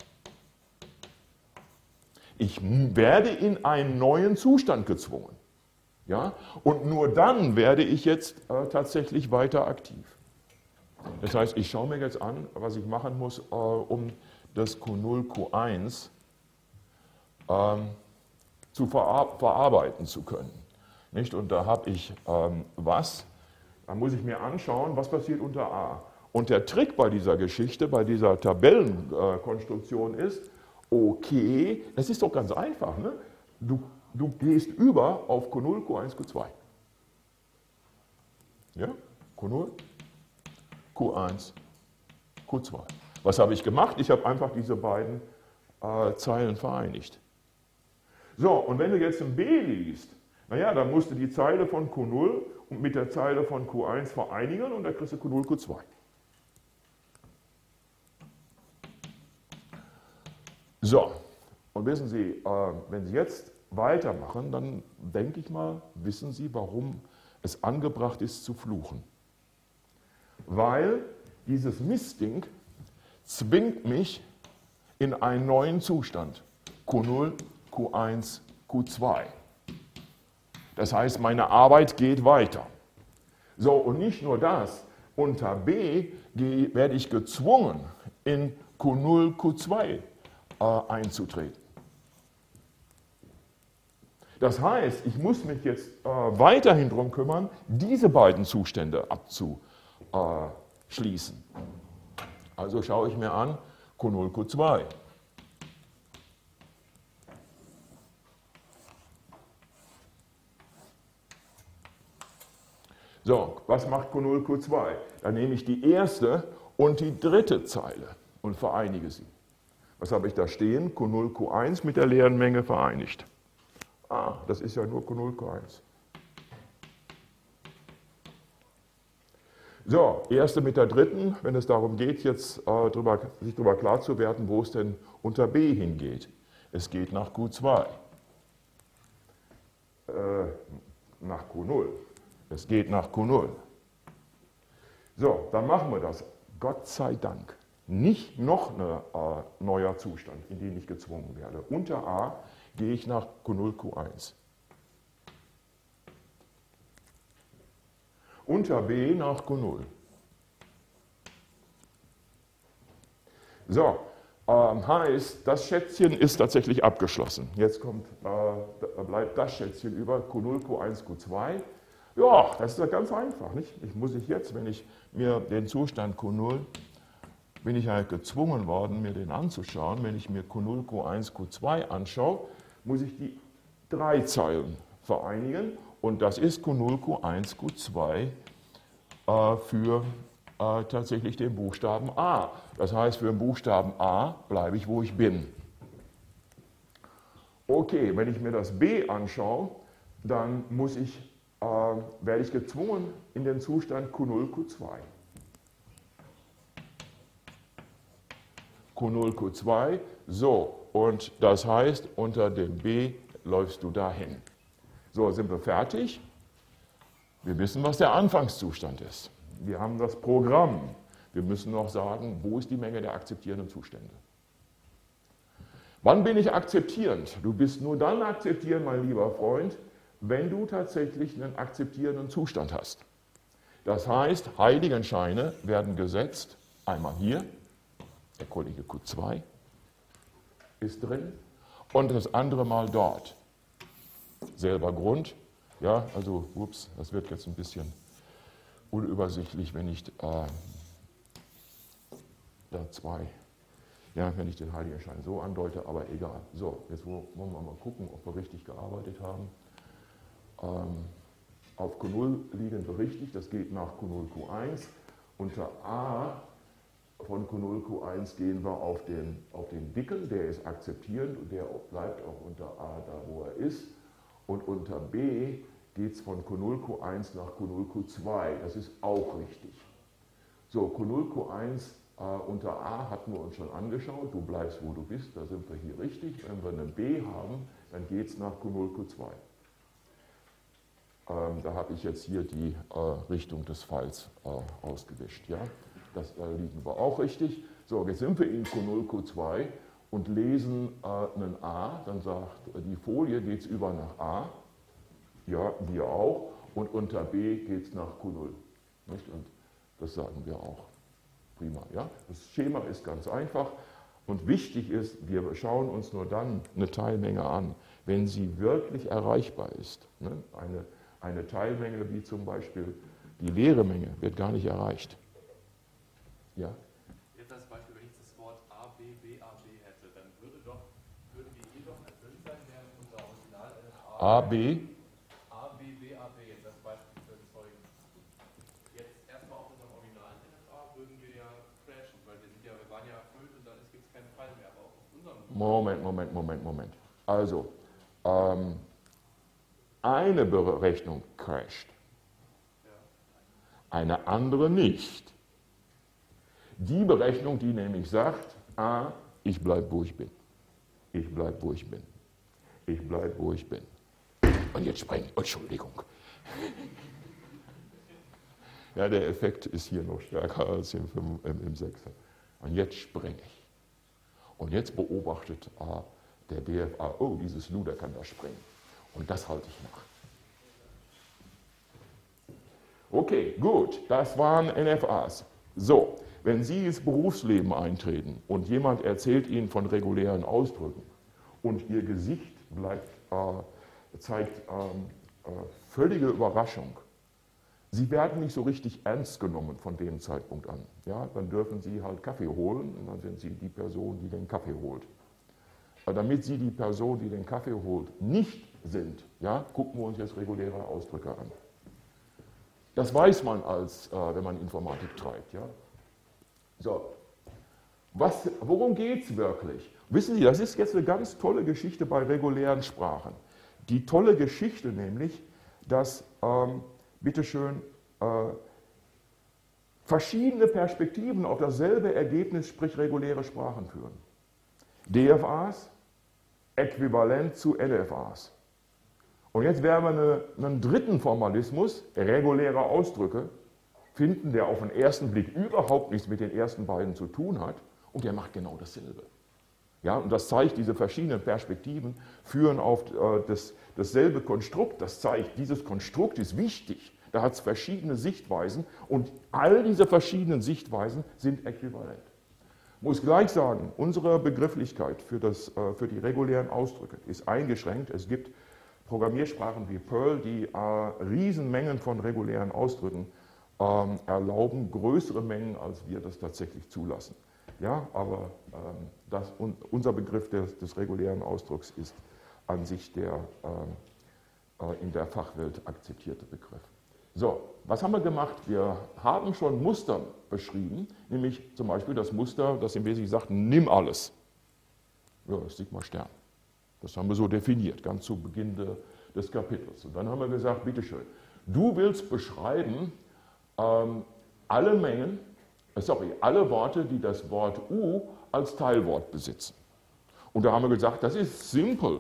Ich werde in einen neuen Zustand gezwungen. Ja? Und nur dann werde ich jetzt äh, tatsächlich weiter aktiv. Das heißt, ich schaue mir jetzt an, was ich machen muss, äh, um das Q null, Q eins ähm, zu verar verarbeiten zu können. Nicht? Und da habe ich ähm, was, da muss ich mir anschauen, was passiert unter A. Und der Trick bei dieser Geschichte, bei dieser Tabellenkonstruktion ist, okay, das ist doch ganz einfach. Ne? Du, du gehst über auf Q null, Q eins, Q zwei. Ja? Q null, Q eins, Q zwei. Was habe ich gemacht? Ich habe einfach diese beiden äh, Zeilen vereinigt. So, und wenn du jetzt ein B liest, naja, dann musst du die Zeile von Q null und mit der Zeile von Q eins vereinigen und dann kriegst du Q null, Q zwei. So, und wissen Sie, äh, wenn Sie jetzt weitermachen, dann denke ich mal, wissen Sie, warum es angebracht ist zu fluchen. Weil dieses Mistding zwingt mich in einen neuen Zustand. Q null, Q eins, Q zwei. Das heißt, meine Arbeit geht weiter. So, und nicht nur das, unter B werde ich gezwungen, in Q null, Q zwei äh, einzutreten. Das heißt, ich muss mich jetzt äh, weiterhin darum kümmern, diese beiden Zustände abzuschließen. Also schaue ich mir an, Q null, Q zwei. So, was macht Q null, Q zwei? Dann nehme ich die erste und die dritte Zeile und vereinige sie. Was habe ich da stehen? Q null, Q eins mit der leeren Menge vereinigt. Ah, das ist ja nur Q null, Q eins. So, erste mit der dritten, wenn es darum geht, jetzt äh, drüber, sich darüber klar zu werden, wo es denn unter B hingeht. Es geht nach Q zwei. Äh, nach Q null. Es geht nach Q null. So, dann machen wir das. Gott sei Dank. Nicht noch ein äh, neuer Zustand, in den ich gezwungen werde. Unter A gehe ich nach Q null, Q eins. Unter B nach Q null. So, ähm, heißt, das Schätzchen ist tatsächlich abgeschlossen. Jetzt kommt, äh, bleibt das Schätzchen über Q null, Q eins, Q zwei. Ja, das ist ja ganz einfach. Nicht? Ich muss ich jetzt, wenn ich mir den Zustand Q null, bin ich halt gezwungen worden, mir den anzuschauen. Wenn ich mir Q null, Q eins, Q zwei anschaue, muss ich die drei Zeilen vereinigen. Und das ist Q null, Q eins, Q zwei äh, für äh, tatsächlich den Buchstaben A. Das heißt, für den Buchstaben A bleibe ich, wo ich bin. Okay, wenn ich mir das B anschaue, dann muss ich, äh, werde ich gezwungen in den Zustand Q null, Q zwei. Q null, Q zwei, so, und das heißt, unter dem B läufst du dahin. So, sind wir fertig? Wir wissen, was der Anfangszustand ist. Wir haben das Programm. Wir müssen noch sagen, wo ist die Menge der akzeptierenden Zustände. Wann bin ich akzeptierend? Du bist nur dann akzeptierend, mein lieber Freund, wenn du tatsächlich einen akzeptierenden Zustand hast. Das heißt, Heiligenscheine werden gesetzt, einmal hier, der Kollege Q zwei ist drin, und das andere Mal dort. Selber Grund, ja, also, ups, das wird jetzt ein bisschen unübersichtlich, wenn ich äh, da zwei, ja, wenn ich den Heiligenschein so andeute, aber egal. So, jetzt wollen wir mal gucken, ob wir richtig gearbeitet haben. Ähm, auf Q null liegen wir richtig, das geht nach Q null Q eins. Unter A von Q null Q eins gehen wir auf den, auf den dicken, der ist akzeptierend und der bleibt auch unter A da, wo er ist. Und unter B geht es von Q null Q eins nach Q null Q zwei, das ist auch richtig. So, Q null Q eins äh, unter A hatten wir uns schon angeschaut, du bleibst, wo du bist, da sind wir hier richtig. Wenn wir eine B haben, dann geht es nach Q null Q zwei. Ähm, da habe ich jetzt hier die äh, Richtung des Pfeils äh, ausgewischt. Ja? Das äh, liegen wir auch richtig. So, jetzt sind wir in Q null Q zwei und lesen äh, einen A, dann sagt die Folie, geht es über nach A, ja, wir auch, und unter B geht es nach Q null. Nicht? Und das sagen wir auch. Prima. Ja? Das Schema ist ganz einfach und wichtig ist, wir schauen uns nur dann eine Teilmenge an, wenn sie wirklich erreichbar ist. Ne? Eine Eine Teilmenge wie zum Beispiel die leere Menge wird gar nicht erreicht. Ja? Jetzt als Beispiel, wenn ich das Wort A, B, B, A, B hätte, dann würde doch, würden die eh doch erfüllt sein, während unser Original A, B. A, B, B, A, B, jetzt als Beispiel für Zeugen. Jetzt erstmal auf unserem originalen N F A würden wir ja crashen, weil wir sind ja, wir waren ja erfüllt und dann gibt es keinen Fall mehr, aber auf unserem... Moment, Moment, Moment, Moment. Also, ähm, eine Berechnung crasht, eine andere nicht. Die Berechnung, die nämlich sagt, A, ich bleibe, wo ich bin. Ich bleibe, wo ich bin. Ich bleibe, wo ich bin. Und jetzt sprengt, Entschuldigung. Ja, der Effekt ist hier noch stärker als im, im, im Sechser. Und jetzt spreng ich. Und jetzt beobachtet A, der B F A, oh, dieses Luder kann da springen. Und das halte ich nach. Okay, gut, das waren N F As. So, wenn Sie ins Berufsleben eintreten und jemand erzählt Ihnen von regulären Ausdrücken und Ihr Gesicht bleibt, äh, zeigt ähm, äh, völlige Überraschung, Sie werden nicht so richtig ernst genommen von dem Zeitpunkt an. Ja, dann dürfen Sie halt Kaffee holen und dann sind Sie die Person, die den Kaffee holt. Aber damit Sie die Person, die den Kaffee holt, nicht sind, ja, gucken wir uns jetzt reguläre Ausdrücke an. Das weiß man, als, äh, wenn man Informatik treibt. Ja? So, was, worum geht es wirklich? Wissen Sie, das ist jetzt eine ganz tolle Geschichte bei regulären Sprachen. Die tolle Geschichte nämlich, dass, ähm, bitteschön, äh, verschiedene Perspektiven auf dasselbe Ergebnis, sprich reguläre Sprachen führen. D F As äquivalent zu N F As. Und jetzt werden wir eine, einen dritten Formalismus, reguläre Ausdrücke, finden, der auf den ersten Blick überhaupt nichts mit den ersten beiden zu tun hat und der macht genau dasselbe. Ja, und das zeigt, diese verschiedenen Perspektiven führen auf äh, das, dasselbe Konstrukt. Das zeigt, dieses Konstrukt ist wichtig. Da hat es verschiedene Sichtweisen und all diese verschiedenen Sichtweisen sind äquivalent. Ich muss gleich sagen, unsere Begrifflichkeit für, das, äh, für die regulären Ausdrücke ist eingeschränkt. Es gibt Programmiersprachen wie Perl, die äh, Riesenmengen von regulären Ausdrücken ähm, erlauben, größere Mengen, als wir das tatsächlich zulassen. Ja, aber ähm, das, un, unser Begriff des, des regulären Ausdrucks ist an sich der ähm, äh, in der Fachwelt akzeptierte Begriff. So, was haben wir gemacht? Wir haben schon Muster beschrieben, nämlich zum Beispiel das Muster, das im Wesentlichen sagt, nimm alles. Ja, das Sigma Stern. Das haben wir so definiert, ganz zu Beginn de, des Kapitels. Und dann haben wir gesagt, bitteschön, du willst beschreiben ähm, alle Mengen, sorry, alle Worte, die das Wort U als Teilwort besitzen. Und da haben wir gesagt, das ist simpel.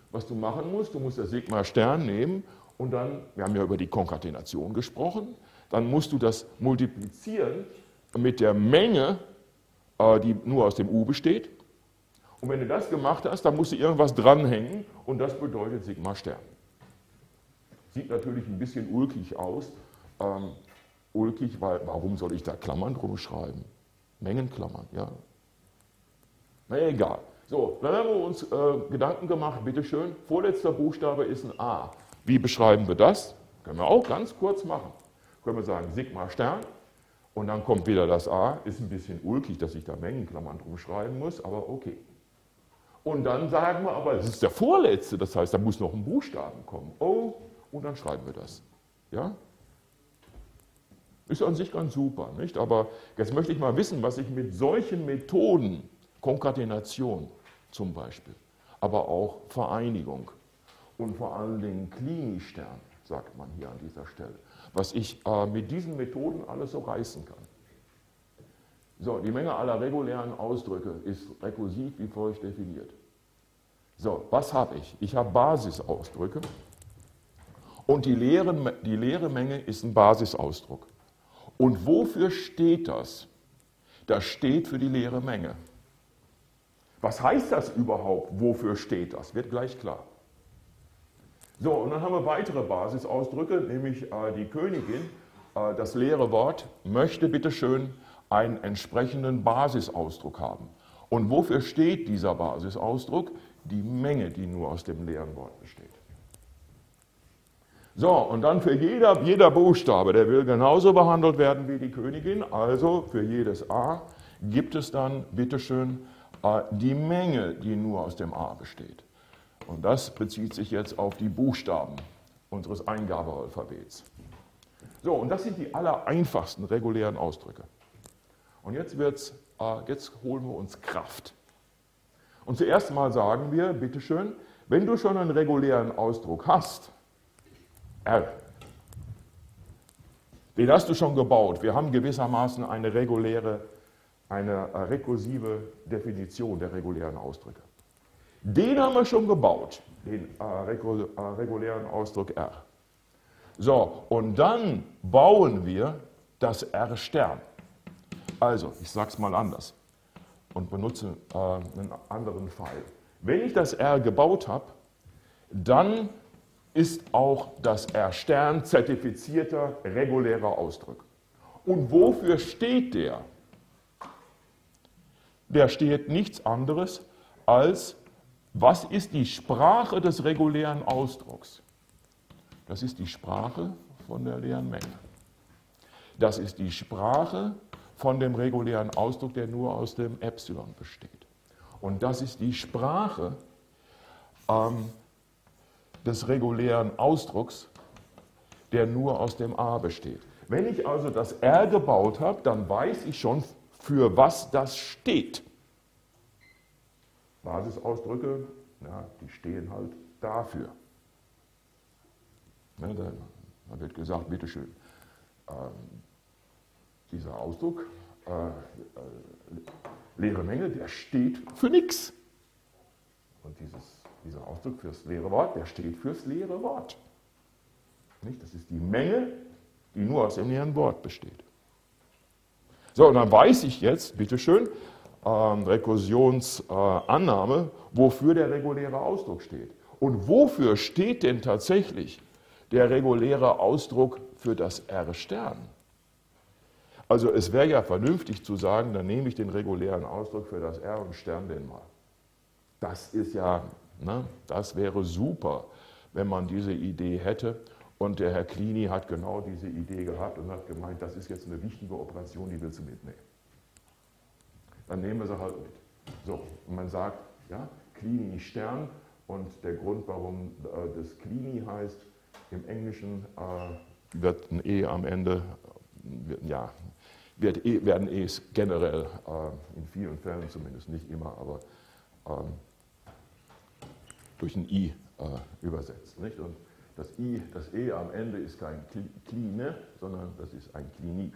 Was du machen musst, du musst das Sigma-Stern nehmen und dann, wir haben ja über die Konkatenation gesprochen, dann musst du das multiplizieren mit der Menge, die nur aus dem U besteht. Und wenn du das gemacht hast, dann musst du irgendwas dranhängen und das bedeutet Sigma-Stern. Sieht natürlich ein bisschen ulkig aus. Ähm, ulkig, weil warum soll ich da Klammern drum schreiben? Mengenklammern, ja. Na egal. So, dann haben wir uns äh, Gedanken gemacht, bitteschön, vorletzter Buchstabe ist ein A. Wie beschreiben wir das? Können wir auch ganz kurz machen. Können wir sagen Sigma-Stern und dann kommt wieder das A. Ist ein bisschen ulkig, dass ich da Mengenklammern drum schreiben muss, aber okay. Und dann sagen wir aber, es ist der vorletzte, das heißt, da muss noch ein Buchstaben kommen. Oh, und dann schreiben wir das. Ja? Ist an sich ganz super, nicht? Aber jetzt möchte ich mal wissen, was ich mit solchen Methoden, Konkatenation zum Beispiel, aber auch Vereinigung und vor allen Dingen Klini-Stern, sagt man hier an dieser Stelle, was ich äh, mit diesen Methoden alles so reißen kann. So, die Menge aller regulären Ausdrücke ist rekursiv wie folgt definiert. So, was habe ich? Ich habe Basisausdrücke und die leere, die leere Menge ist ein Basisausdruck. Und wofür steht das? Das steht für die leere Menge. Was heißt das überhaupt? Wofür steht das? Wird gleich klar. So, und dann haben wir weitere Basisausdrücke, nämlich äh, die Königin, äh, das leere Wort, möchte bitteschön einen entsprechenden Basisausdruck haben. Und wofür steht dieser Basisausdruck? Die Menge, die nur aus dem leeren Wort besteht. So, und dann für jeder, jeder Buchstabe, der will genauso behandelt werden wie die Königin, also für jedes A gibt es dann, bitteschön, äh, die Menge, die nur aus dem A besteht. Und das bezieht sich jetzt auf die Buchstaben unseres Eingabealphabets. So, und das sind die allereinfachsten regulären Ausdrücke. Und jetzt, wird's, äh, jetzt holen wir uns Kraft. Und zuerst mal sagen wir, bitteschön, wenn du schon einen regulären Ausdruck hast, R, den hast du schon gebaut. Wir haben gewissermaßen eine reguläre, eine rekursive Definition der regulären Ausdrücke. Den haben wir schon gebaut, den äh, regulären Ausdruck R. So, und dann bauen wir das R-Stern. Also, ich sage es mal anders und benutze äh, einen anderen Pfeil. Wenn ich das R gebaut habe, dann ist auch das R-Stern zertifizierter regulärer Ausdruck. Und wofür steht der? Der steht nichts anderes als, was ist die Sprache des regulären Ausdrucks? Das ist die Sprache von der leeren Menge. Das ist die Sprache von dem regulären Ausdruck, der nur aus dem Epsilon besteht. Und das ist die Sprache ähm, des regulären Ausdrucks, der nur aus dem A besteht. Wenn ich also das R gebaut habe, dann weiß ich schon, für was das steht. Basisausdrücke, ja, die stehen halt dafür. Ne, da, da wird gesagt, bitteschön, äh, dieser Ausdruck, äh, äh, leere Menge, der steht für nichts. Und dieses, dieser Ausdruck fürs leere Wort, der steht fürs leere Wort. Nicht? Das ist die Menge, die nur aus dem leeren Wort besteht. So, und dann weiß ich jetzt, bitteschön, ähm, Rekursionsannahme, äh, wofür der reguläre Ausdruck steht. Und wofür steht denn tatsächlich der reguläre Ausdruck für das R-Stern? Also es wäre ja vernünftig zu sagen, dann nehme ich den regulären Ausdruck für das R und Stern den mal. Das ist ja, ne, das wäre super, wenn man diese Idee hätte. Und der Herr Klini hat genau diese Idee gehabt und hat gemeint, das ist jetzt eine wichtige Operation, die willst du mitnehmen. Dann nehmen wir sie halt mit. So, und man sagt, ja, Klini Stern und der Grund, warum äh, das Klini heißt, im Englischen äh, wird ein E am Ende, wird, ja, wird e, werden E's generell, äh, in vielen Fällen zumindest, nicht immer, aber ähm, durch ein I äh, übersetzt. Nicht? Und das I, das E am Ende ist kein Kline, sondern das ist ein Klini.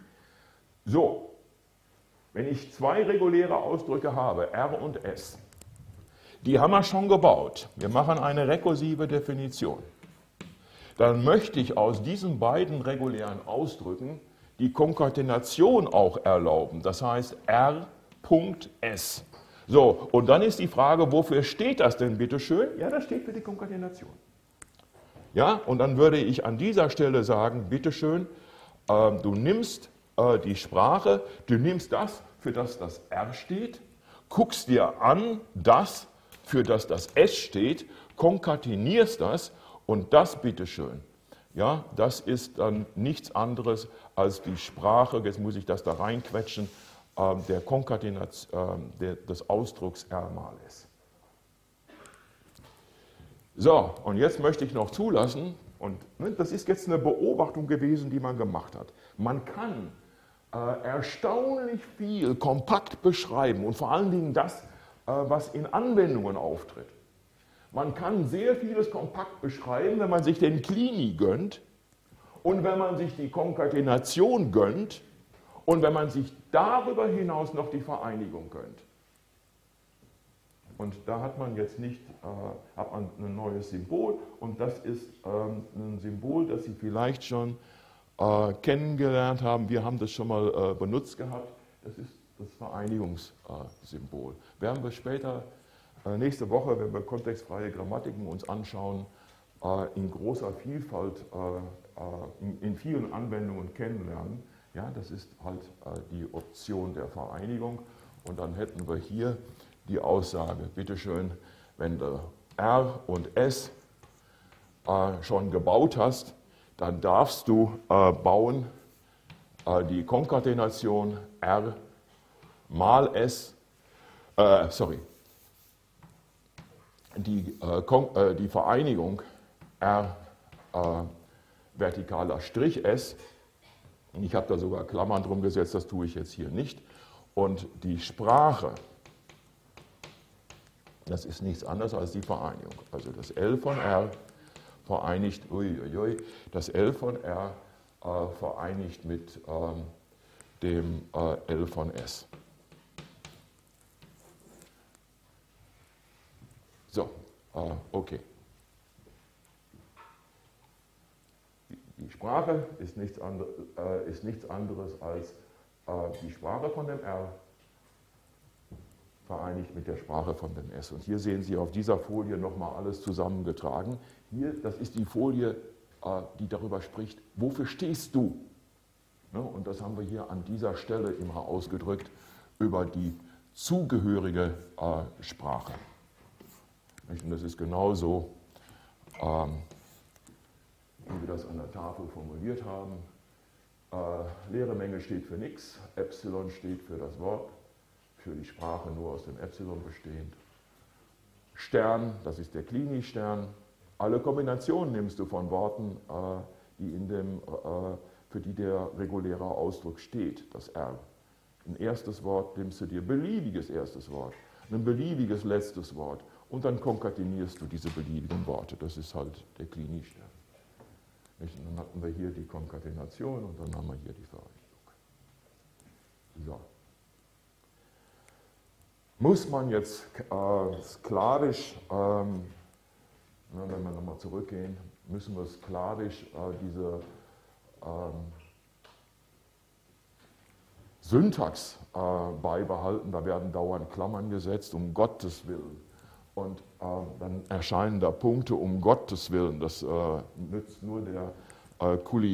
So, wenn ich zwei reguläre Ausdrücke habe, R und S, Die haben wir schon gebaut. Wir machen eine rekursive Definition. Dann möchte ich aus diesen beiden regulären Ausdrücken die Konkatenation auch erlauben. Das heißt R.S. So, und dann ist die Frage, wofür steht das denn bitte schön? Ja, das steht für die Konkatenation. Ja, und dann würde ich an dieser Stelle sagen, bitte schön, äh, du nimmst äh, die Sprache, du nimmst das, für das das R steht, guckst dir an, das, für das das S steht, konkatenierst das und das bitteschön. Ja, das ist dann nichts anderes als die Sprache, jetzt muss ich das da reinquetschen, äh, der Konkatenation, äh, des Ausdrucks R mal S. So, und jetzt möchte ich noch zulassen, und ne, das ist jetzt eine Beobachtung gewesen, die man gemacht hat. Man kann äh, erstaunlich viel kompakt beschreiben und vor allen Dingen das, äh, was in Anwendungen auftritt. Man kann sehr vieles kompakt beschreiben, wenn man sich den Clini gönnt und wenn man sich die Konkatenation gönnt und wenn man sich darüber hinaus noch die Vereinigung gönnt. Und da hat man jetzt nicht äh, hat man ein neues Symbol und das ist ähm, ein Symbol, das Sie vielleicht schon äh, kennengelernt haben. Wir haben das schon mal äh, benutzt gehabt. Das ist das Vereinigungssymbol. Äh, Werden wir später, äh, nächste Woche, wenn wir kontextfreie Grammatiken uns anschauen, äh, in großer Vielfalt, äh, äh, in, in vielen Anwendungen kennenlernen. Ja, das ist halt äh, die Option der Vereinigung. Und dann hätten wir hier die Aussage, bitteschön, wenn du R und S äh, schon gebaut hast, dann darfst du äh, bauen äh, die Konkatenation R mal S, äh, sorry, die, äh, Kon äh, die Vereinigung R äh, vertikaler Strich S, und ich habe da sogar Klammern drum gesetzt, das tue ich jetzt hier nicht, und die Sprache, das ist nichts anderes als die Vereinigung. Also das L von R vereinigt, uiuiui, das L von R äh, vereinigt mit ähm, dem äh, L von S. So, äh, okay. Die, die Sprache ist nichts, andre, äh, ist nichts anderes als äh, die Sprache von dem R vereinigt mit der Sprache von dem S. Und hier sehen Sie auf dieser Folie nochmal alles zusammengetragen. Hier, das ist die Folie, die darüber spricht, wofür stehst du? Und das haben wir hier an dieser Stelle immer ausgedrückt über die zugehörige Sprache. Und das ist genauso, wie wir das an der Tafel formuliert haben. Leere Menge steht für nichts, Epsilon steht für das Wort, für die Sprache nur aus dem Epsilon bestehend. Stern, das ist der Clini-Stern. Alle Kombinationen nimmst du von Worten, die in dem, für die der reguläre Ausdruck steht, das R. Ein erstes Wort nimmst du dir, beliebiges erstes Wort, ein beliebiges letztes Wort und dann konkatenierst du diese beliebigen Worte. Das ist halt der Clini-Stern. Dann hatten wir hier die Konkatenation und dann haben wir hier die Vereinigung. So. Muss man jetzt äh, sklavisch, ähm, na, wenn wir nochmal zurückgehen, müssen wir sklavisch äh, diese ähm, Syntax äh, beibehalten, da werden dauernd Klammern gesetzt, um Gottes Willen. Und äh, dann erscheinen da Punkte, um Gottes Willen. Das äh, nützt nur der äh,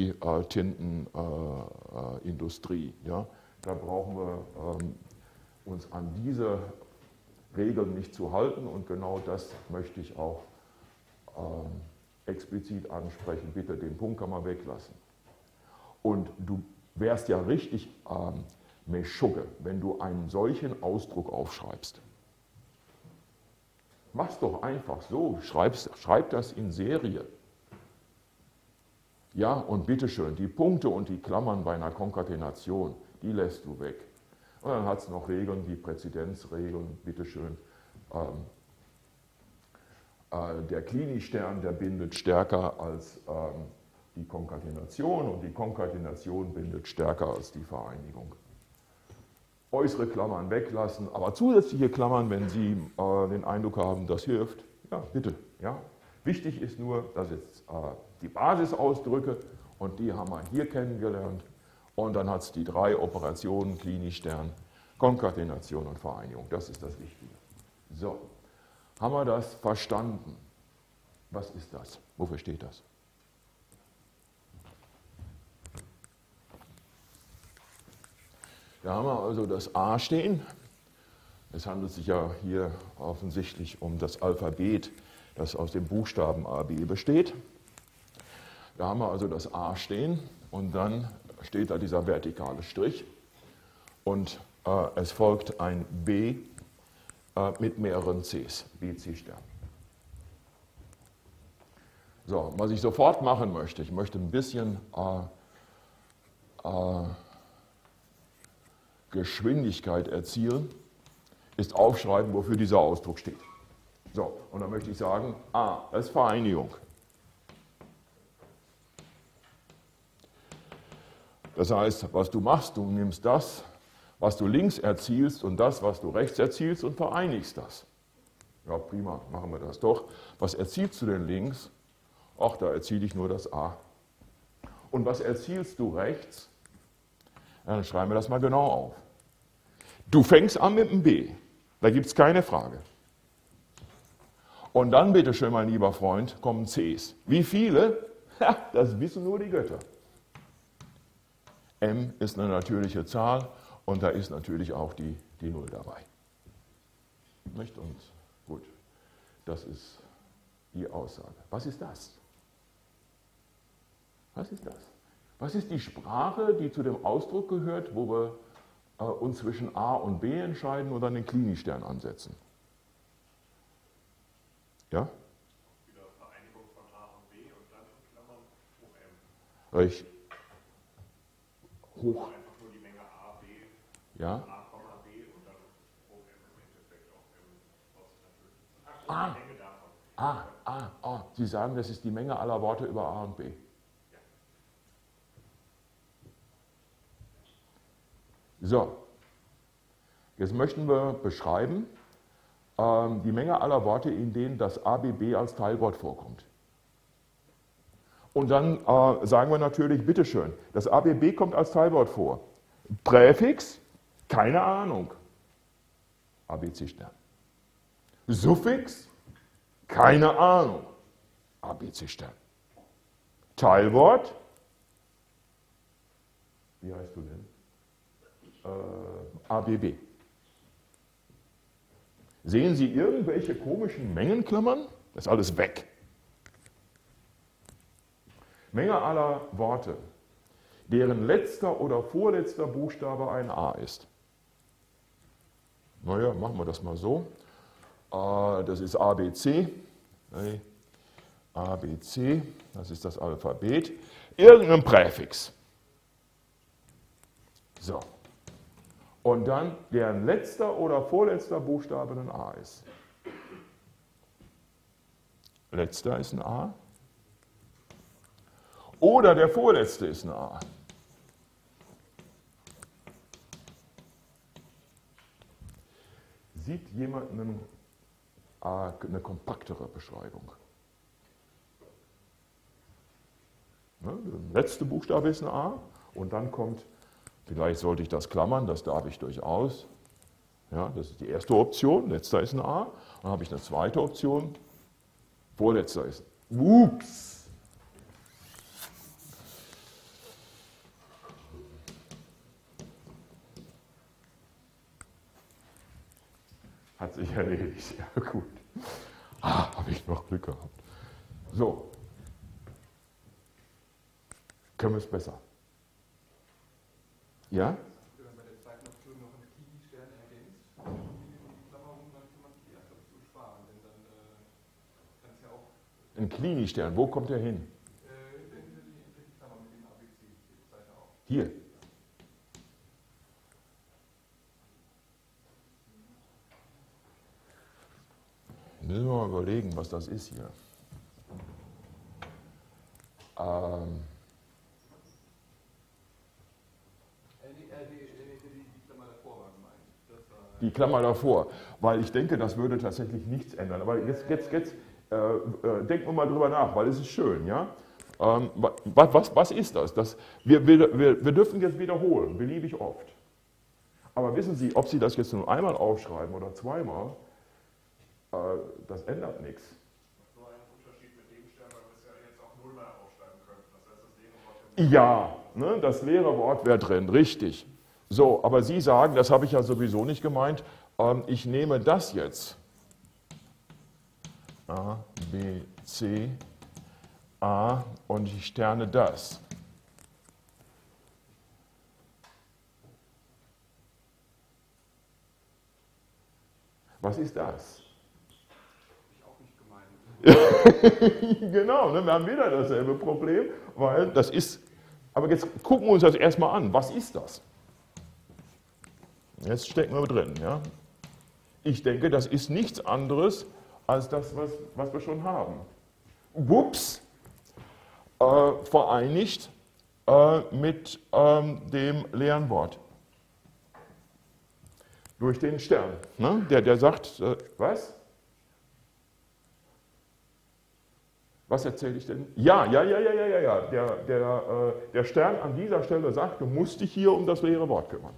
Kuli-Tinten-Industrie. Äh, äh, ja? Da brauchen wir ähm, uns an diese Regeln nicht zu halten und genau das möchte ich auch ähm, explizit ansprechen. Bitte, den Punkt kann man weglassen. Und du wärst ja richtig ähm, Meschugge, wenn du einen solchen Ausdruck aufschreibst. Mach's doch einfach so, schreib's, schreib das in Serie. Ja, und bitteschön, die Punkte und die Klammern bei einer Konkatenation, die lässt du weg. Und dann hat es noch Regeln wie Präzedenzregeln, bitteschön. Ähm, äh, der Clini-Stern, der bindet stärker als ähm, die Konkatenation und die Konkatenation bindet stärker als die Vereinigung. äußere Klammern weglassen, aber zusätzliche Klammern, wenn Sie äh, den Eindruck haben, das hilft, ja, bitte. Ja. Wichtig ist nur, dass jetzt äh, die Basisausdrücke, und die haben wir hier kennengelernt, und dann hat es die drei Operationen, Klinisch-Stern, Konkatenation und Vereinigung. Das ist das Wichtige. So, haben wir das verstanden? Was ist das? Wofür steht das? Da haben wir also das A stehen. Es handelt sich ja hier offensichtlich um das Alphabet, das aus dem Buchstaben A B besteht. Da haben wir also das A stehen und dann steht da dieser vertikale Strich und äh, es folgt ein B äh, mit mehreren Cs, B C Stern. So, was ich sofort machen möchte, ich möchte ein bisschen äh, äh, Geschwindigkeit erzielen, ist aufschreiben, wofür dieser Ausdruck steht. So, und dann möchte ich sagen, A, das ist Vereinigung. Das heißt, was du machst, du nimmst das, was du links erzielst und das, was du rechts erzielst und vereinigst das. Ja, prima, machen wir das doch. Was erzielst du denn links? Ach, da erziele ich nur das A. Und was erzielst du rechts? Ja, dann schreiben wir das mal genau auf. Du fängst an mit dem B, da gibt es keine Frage. Und dann, bitte schön, mein lieber Freund, kommen Cs. Wie viele? Ha, das wissen nur die Götter. M ist eine natürliche Zahl und da ist natürlich auch die, die Null dabei. Nicht? Und gut, das ist die Aussage. Was ist das? Was ist das? Was ist die Sprache, die zu dem Ausdruck gehört, wo wir äh, uns zwischen A und B entscheiden oder den Klinisch-Stern ansetzen? Ja? Wieder Vereinigung von A und B und dann in Klammern hoch M. Richtig. Hoch. Einfach nur die Menge A, B, Ja? A, B und dann hoch M im Endeffekt auch M aus natürlich. Ah. Die Menge davon. Ah, ah, ah. Sie sagen, das ist die Menge aller Worte über A und B. So, jetzt möchten wir beschreiben ähm, die Menge aller Worte, in denen das A B B als Teilwort vorkommt. Und dann äh, sagen wir natürlich, bitteschön, das A B B kommt als Teilwort vor. Präfix, keine Ahnung, A B C Stern. Suffix, keine Ahnung, A B C Stern. Teilwort, wie heißt du denn? A B B. Sehen Sie irgendwelche komischen Mengenklammern? Das ist alles weg. Menge aller Worte, deren letzter oder vorletzter Buchstabe ein A ist. Naja, machen wir das mal so. Das ist A B C. A B C, das ist das Alphabet. Irgendein Präfix. So. Und dann deren letzter oder vorletzter Buchstabe ein A ist. Letzter ist ein A. Oder der vorletzte ist ein A. Sieht jemand einen, eine kompaktere Beschreibung? Ne, der letzte Buchstabe ist ein A und dann kommt, vielleicht sollte ich das klammern, das darf ich durchaus. Ja, das ist die erste Option, letzter ist ein A. Dann habe ich eine zweite Option, vorletzter ist ein Ups. Hat sich erledigt, ja gut. Ah, habe ich noch Glück gehabt. So. Können wir es besser? Ja? Wenn man bei der zweiten Option noch einen Klinisch-Stern ergänzt, die Klammerung, dann kann man sich die erste Option sparen, denn dann äh, kann es ja auch... Ein Klinisch-Stern, wo kommt der hin? Äh, hinter die, hinter die Klammer mit dem A B C, die Seite auch. Hier. Müssen wir mal überlegen, was das ist hier. Ähm, Äh, die, äh, die, die, die Klammer davor war gemeint. die Klammer davor, weil ich denke, das würde tatsächlich nichts ändern. Aber jetzt, jetzt, jetzt äh, äh, denken wir mal drüber nach, weil es ist schön, ja. Ähm, was, was, was ist das? das wir, wir, wir, wir dürfen jetzt wiederholen, beliebig oft. Aber wissen Sie, ob Sie das jetzt nur einmal aufschreiben oder zweimal, äh, das ändert nichts. Nur einen Unterschied mit dem Stern, weil wir es ja jetzt auch null mehr aufschreiben können. Das heißt, das leere Wort. Ja, ne, das leere Wort wäre drin, richtig. So, aber Sie sagen, das habe ich ja sowieso nicht gemeint, ähm, ich nehme das jetzt. A, B, C, A und ich sterne das. Was ist das? Ich auch nicht gemeint. Genau, ne, wir haben wieder dasselbe Problem, weil das ist, aber jetzt gucken wir uns das erstmal an. Was ist das? Jetzt stecken wir drin. Ja? Ich denke, das ist nichts anderes als das, was, was wir schon haben. Wups, äh, vereinigt äh, mit ähm, dem leeren Wort. Durch den Stern. Ne? Der, der sagt, äh, was? Was erzähle ich denn? Ja, ja, ja, ja, ja, ja, ja. Der, der, äh, der Stern an dieser Stelle sagt, du musst dich hier um das leere Wort kümmern.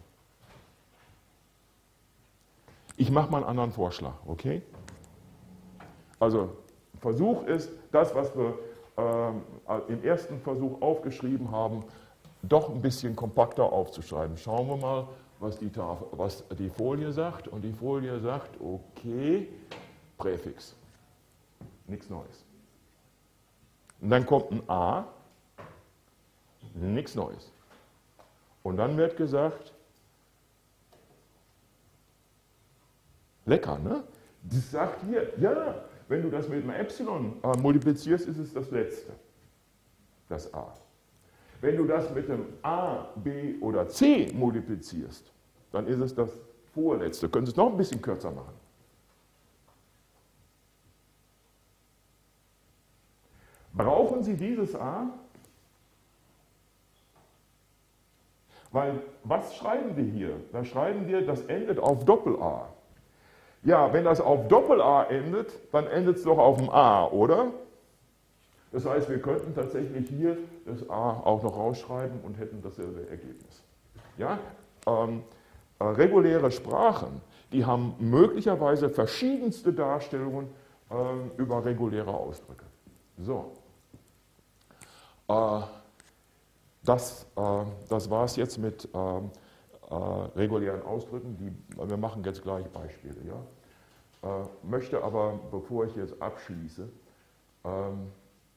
Ich mache mal einen anderen Vorschlag, okay? Also, Versuch ist, das, was wir ähm, im ersten Versuch aufgeschrieben haben, doch ein bisschen kompakter aufzuschreiben. Schauen wir mal, was die, Tafel, was die Folie sagt. Und die Folie sagt, okay, Präfix. Nichts Neues. Und dann kommt ein A, nichts Neues. Und dann wird gesagt, lecker, ne? Das sagt hier, ja, wenn du das mit einem Epsilon äh, multiplizierst, ist es das letzte, das A. Wenn du das mit dem A, B oder C multiplizierst, dann ist es das vorletzte. Können Sie es noch ein bisschen kürzer machen? Brauchen Sie dieses A? Weil, was schreiben wir hier? Da schreiben wir, das endet auf Doppel-A. Ja, wenn das auf Doppel-A endet, dann endet es doch auf dem A, oder? Das heißt, wir könnten tatsächlich hier das A auch noch rausschreiben und hätten dasselbe Ergebnis. Ja? Ähm, äh, reguläre Sprachen, die haben möglicherweise verschiedenste Darstellungen äh, über reguläre Ausdrücke. So. Äh, das äh, das war es jetzt mit äh, äh, regulären Ausdrücken. Die, wir machen jetzt gleich Beispiele. Ja? Äh, möchte aber, bevor ich jetzt abschließe, ähm,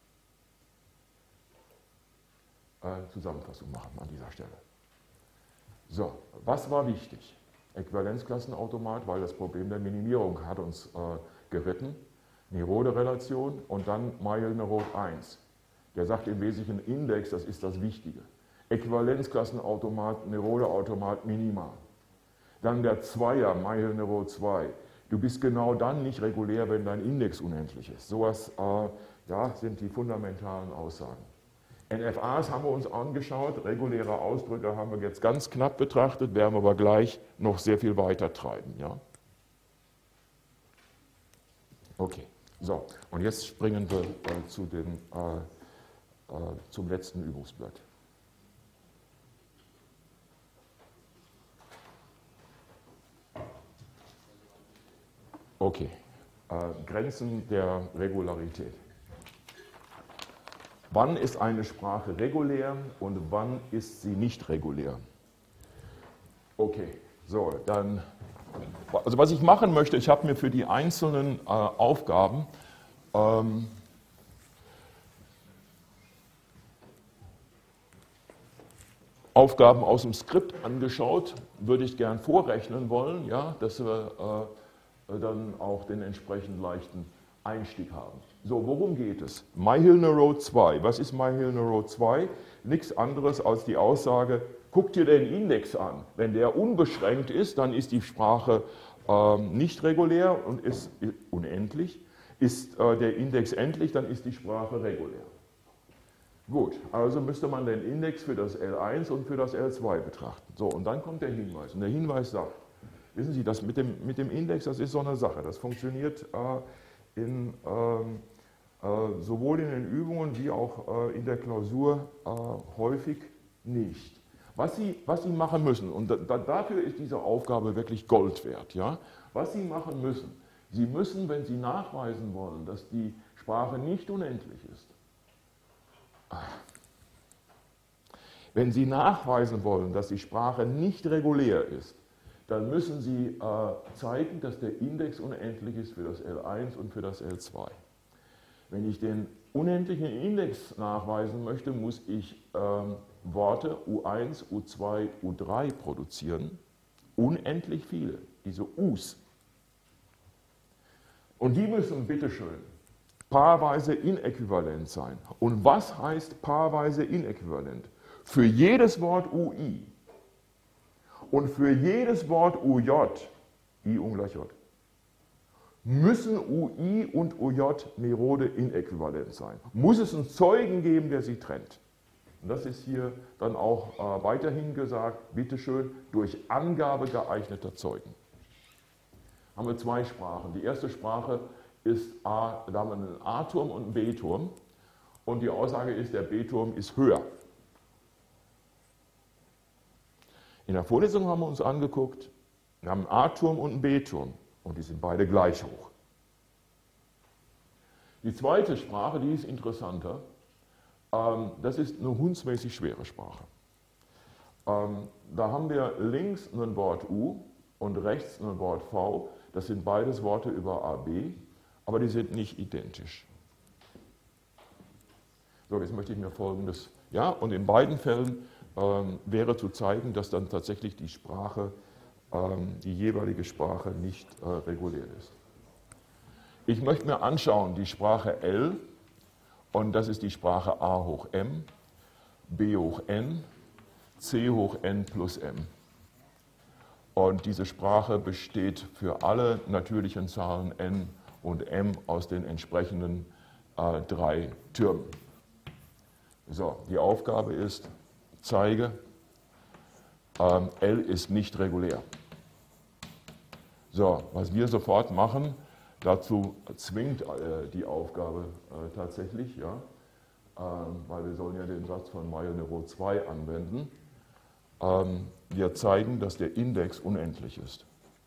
Zusammenfassung machen an dieser Stelle. So, was war wichtig? Äquivalenzklassenautomat, weil das Problem der Minimierung hat uns äh, geritten. Nerode-Relation und dann Mayer-Nerode eins. Der sagt im Wesentlichen Index, das ist das Wichtige. Äquivalenzklassenautomat, Nerode-Automat, Minima. Dann der Zweier, Mayer-Nerode zwei. Du bist genau dann nicht regulär, wenn dein Index unendlich ist. Sowas äh, ja, sind die fundamentalen Aussagen. N F As haben wir uns angeschaut, reguläre Ausdrücke haben wir jetzt ganz knapp betrachtet, werden wir aber gleich noch sehr viel weiter treiben. Ja? Okay, so, und jetzt springen wir äh, zu dem, äh, äh, zum letzten Übungsblatt. Okay, äh, Grenzen der Regularität. Wann ist eine Sprache regulär und wann ist sie nicht regulär? Okay, so, dann, also was ich machen möchte, ich habe mir für die einzelnen äh, Aufgaben ähm, Aufgaben aus dem Skript angeschaut, würde ich gern vorrechnen wollen, ja, dass wir äh, dann auch den entsprechend leichten Einstieg haben. So, worum geht es? Mayer-Nerode zwei. Was ist Mayer-Nerode zwei? Nichts anderes als die Aussage, guck dir den Index an. Wenn der unbeschränkt ist, dann ist die Sprache äh, nicht regulär und ist unendlich. Ist äh, der Index endlich, dann ist die Sprache regulär. Gut, also müsste man den Index für das L eins und für das L zwei betrachten. So, und dann kommt der Hinweis. Und der Hinweis sagt, Wissen Sie, das mit dem, mit dem Index, das ist so eine Sache. Das funktioniert äh, in, ähm, äh, sowohl in den Übungen wie auch äh, in der Klausur äh, häufig nicht. Was Sie, was Sie machen müssen, und da, dafür ist diese Aufgabe wirklich Gold wert, ja? Was Sie machen müssen, Sie müssen, wenn Sie nachweisen wollen, dass die Sprache nicht unendlich ist, wenn Sie nachweisen wollen, dass die Sprache nicht regulär ist, dann müssen Sie äh, zeigen, dass der Index unendlich ist für das L eins und für das L zwei. Wenn ich den unendlichen Index nachweisen möchte, muss ich ähm, Worte U eins, U zwei, U drei produzieren, unendlich viele, diese U's. Und die müssen bitteschön paarweise inäquivalent sein. Und was heißt paarweise inäquivalent? Für jedes Wort U I und für jedes Wort U J, I ungleich J, müssen U I und U J Merode inäquivalent sein. Muss es einen Zeugen geben, der sie trennt. Und das ist hier dann auch äh, weiterhin gesagt, bitteschön, durch Angabe geeigneter Zeugen. Haben wir zwei Sprachen. Die erste Sprache ist, A, da haben wir einen A-Turm und einen B-Turm. Und die Aussage ist, der B-Turm ist höher. In der Vorlesung haben wir uns angeguckt, wir haben einen A-Turm und einen B-Turm. Und die sind beide gleich hoch. Die zweite Sprache, die ist interessanter. Das ist eine hundsmäßig schwere Sprache. Da haben wir links ein Wort U und rechts ein Wort V. Das sind beides Worte über A B, aber die sind nicht identisch. So, jetzt möchte ich mir Folgendes, ja, und in beiden Fällen ähm, wäre zu zeigen, dass dann tatsächlich die Sprache, ähm, die jeweilige Sprache nicht äh, regulär ist. Ich möchte mir anschauen die Sprache L, und das ist die Sprache A hoch M, B hoch N, C hoch N plus M. Und diese Sprache besteht für alle natürlichen Zahlen N und M aus den entsprechenden äh, drei Türmen. So, die Aufgabe ist, zeige, ähm, L ist nicht regulär. So, was wir sofort machen, dazu zwingt äh, die Aufgabe äh, tatsächlich, ja, äh, weil wir sollen ja den Satz von Mayer-Nero zwei anwenden. Ähm, wir zeigen, dass der Index unendlich ist.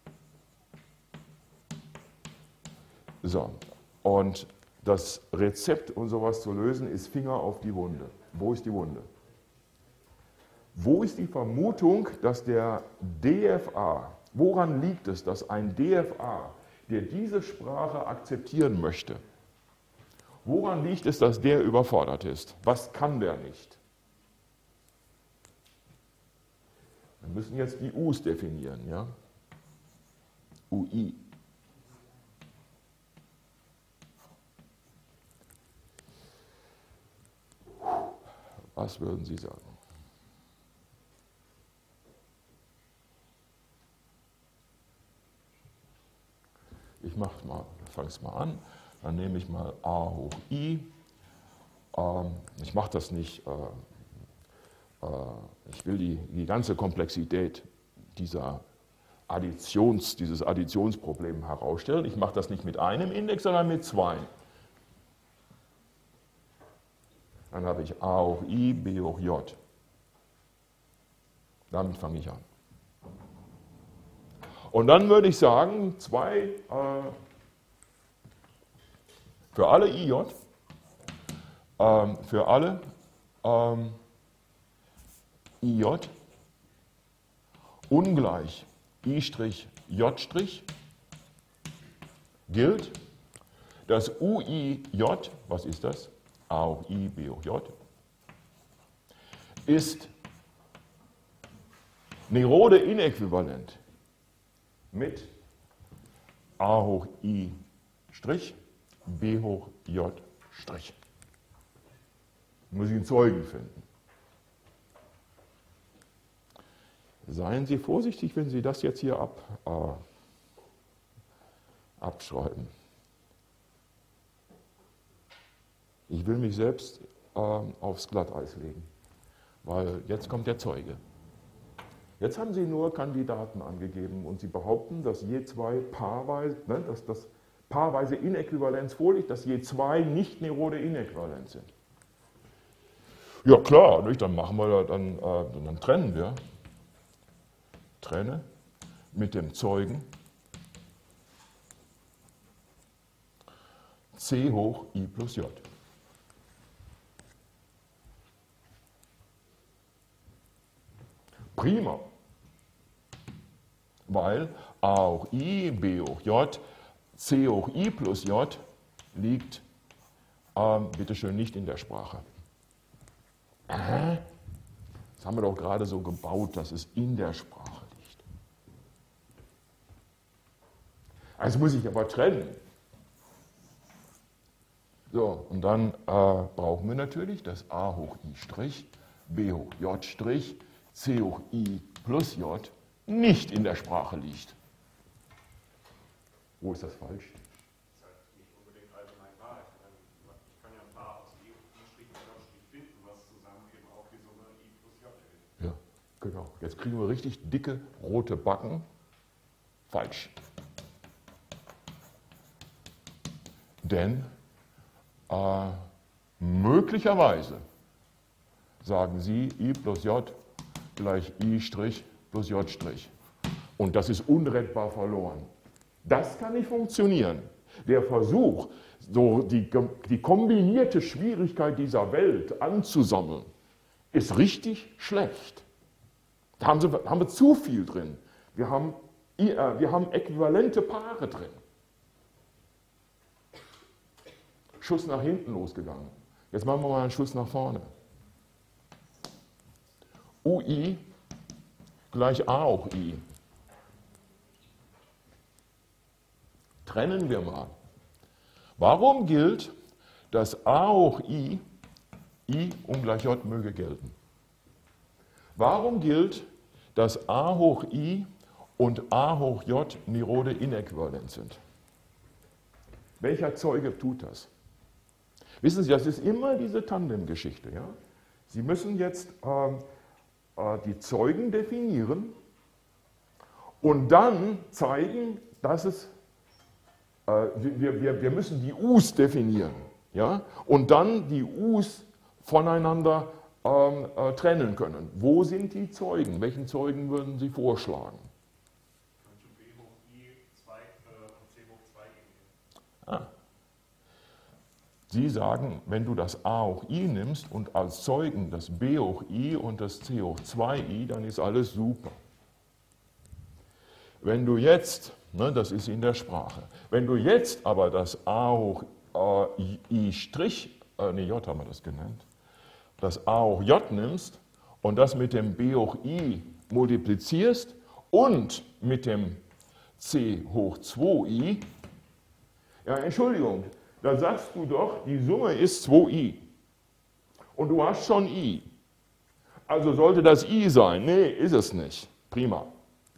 So, und das Rezept, um sowas zu lösen, ist Finger auf die Wunde. Wo ist die Wunde? Wo ist die Vermutung, dass der D F A, woran liegt es, dass ein D F A, der diese Sprache akzeptieren möchte, woran liegt es, dass der überfordert ist? Was kann der nicht? Wir müssen jetzt die U's definieren, ja? U I. Was würden Sie sagen? Ich mache mal, fange es mal an. Dann nehme ich mal A hoch I. Ähm, ich mache das nicht. Äh, äh, ich will die, die ganze Komplexität dieser Additions, dieses Additionsproblem herausstellen. Ich mache das nicht mit einem Index, sondern mit zwei. Dann habe ich A hoch I, B hoch J. Damit fange ich an. Und dann würde ich sagen, zwei äh, für alle I J, äh, für alle ähm, I J ungleich I', J' gilt, dass U I J, was ist das? A hoch I, B hoch J, ist Nerode inäquivalent mit A hoch I', B hoch J'. Muss ich einen Zeugen finden. Seien Sie vorsichtig, wenn Sie das jetzt hier ab, äh, abschreiben. Ich will mich selbst äh, aufs Glatteis legen, weil jetzt kommt der Zeuge. Jetzt haben Sie nur Kandidaten angegeben und Sie behaupten, dass je zwei paarweise, ne, dass das paarweise Inäquivalenz vorliegt, dass je zwei Nicht-Nerode inäquivalent sind. Ja klar, nicht? Dann machen wir dann, äh, dann trennen wir. Trenne mit dem Zeugen C hoch I plus J. Prima, weil A hoch I, B hoch J, C hoch I plus J liegt, äh, bitteschön, nicht in der Sprache. Äh? Das haben wir doch gerade so gebaut, dass es in der Sprache liegt. Also muss ich aber trennen. So, und dann äh, brauchen wir natürlich, dass A hoch I', B hoch J', C hoch I plus J nicht in der Sprache liegt. Wo ist das falsch? Das ist halt nicht unbedingt allgemein wahr. Ich kann ja ein Paar aus I und I' und J' finden, was zusammen eben auch die Summe I plus J ergibt. Ja, genau. Jetzt kriegen wir richtig dicke rote Backen. Falsch. Denn äh, möglicherweise sagen Sie, I plus J gleich I' plus J'. Und das ist unrettbar verloren. Das kann nicht funktionieren. Der Versuch, so die, die kombinierte Schwierigkeit dieser Welt anzusammeln, ist richtig schlecht. Da haben, sie, haben wir zu viel drin. Wir haben, wir haben äquivalente Paare drin. Schuss nach hinten losgegangen. Jetzt machen wir mal einen Schuss nach vorne. U I gleich A hoch I. Trennen wir mal. Warum gilt, dass A hoch I, I ungleich J möge gelten? Warum gilt, dass A hoch I und A hoch J Nerode inäquivalent sind? Welcher Zeuge tut das? Wissen Sie, das ist immer diese Tandemgeschichte. Ja? Sie müssen jetzt ähm, äh, die Zeugen definieren und dann zeigen, dass es, äh, wir, wir, wir müssen die U's definieren. Ja? Und dann die U's voneinander ähm, äh, trennen können. Wo sind die Zeugen? Welchen Zeugen würden Sie vorschlagen? Könnte B hoch I zwei und C hoch zwei geben. Ah. Sie sagen, wenn du das A hoch I nimmst und als Zeugen das B hoch I und das C hoch zwei I, dann ist alles super. Wenn du jetzt, ne, das ist in der Sprache, wenn du jetzt aber das A hoch äh, I', äh, ne, J haben wir das genannt, das A hoch J nimmst und das mit dem B hoch I multiplizierst und mit dem C hoch zwei I, ja, Entschuldigung, da sagst du doch, die Summe ist zwei I. Und du hast schon I. Also sollte das I sein. Nee, ist es nicht. Prima.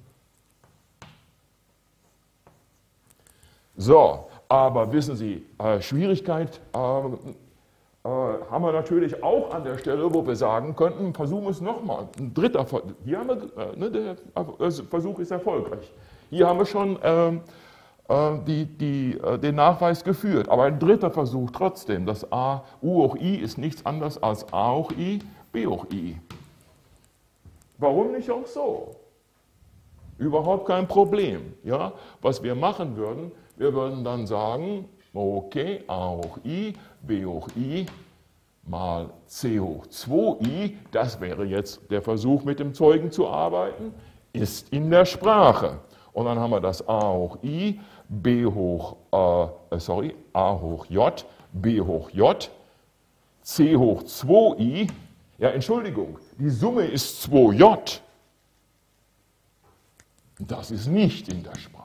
So, aber wissen Sie, äh, Schwierigkeit äh, äh, haben wir natürlich auch an der Stelle, wo wir sagen könnten, versuchen wir es nochmal. Ein dritter Versuch. Hier haben wir, äh, ne, der Versuch ist erfolgreich. Hier haben wir schon äh, Die, die, den Nachweis geführt. Aber ein dritter Versuch trotzdem, das A, U hoch I ist nichts anderes als A hoch I, B hoch I. Warum nicht auch so? Überhaupt kein Problem. Ja? Was wir machen würden, wir würden dann sagen, okay, A hoch I, B hoch I mal C hoch zwei I, das wäre jetzt der Versuch, mit dem Zeugen zu arbeiten, ist in der Sprache. Und dann haben wir das A hoch I, B hoch, äh, sorry, A hoch J, B hoch J, C hoch zwei I. Ja, Entschuldigung, die Summe ist zwei J. Das ist nicht in der Sprache.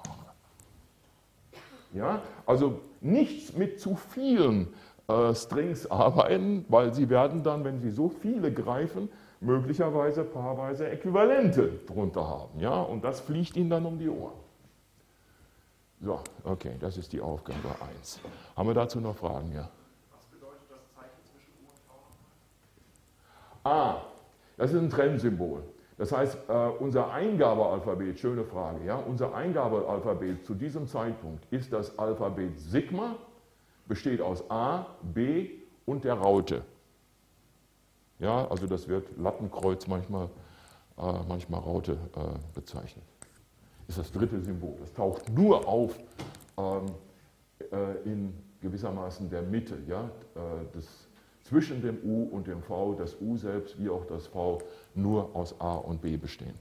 Ja, also nichts mit zu vielen äh, Strings arbeiten, weil Sie werden dann, wenn Sie so viele greifen, möglicherweise paarweise Äquivalente drunter haben. Ja? Und das fliegt Ihnen dann um die Ohren. So, okay, das ist die Aufgabe eins. Haben wir dazu noch Fragen? Ja? Was bedeutet das Zeichen zwischen U und V? Ah, das ist ein Trennsymbol. Das heißt, äh, unser Eingabealphabet, schöne Frage, ja, unser Eingabealphabet zu diesem Zeitpunkt ist das Alphabet Sigma, besteht aus A, B und der Raute. Ja, also das wird Lattenkreuz manchmal, äh, manchmal Raute äh, bezeichnet. Ist das dritte Symbol. Das taucht nur auf ähm, äh, in gewissermaßen der Mitte, ja, äh, des, zwischen dem U und dem V, das U selbst wie auch das V nur aus A und B bestehen.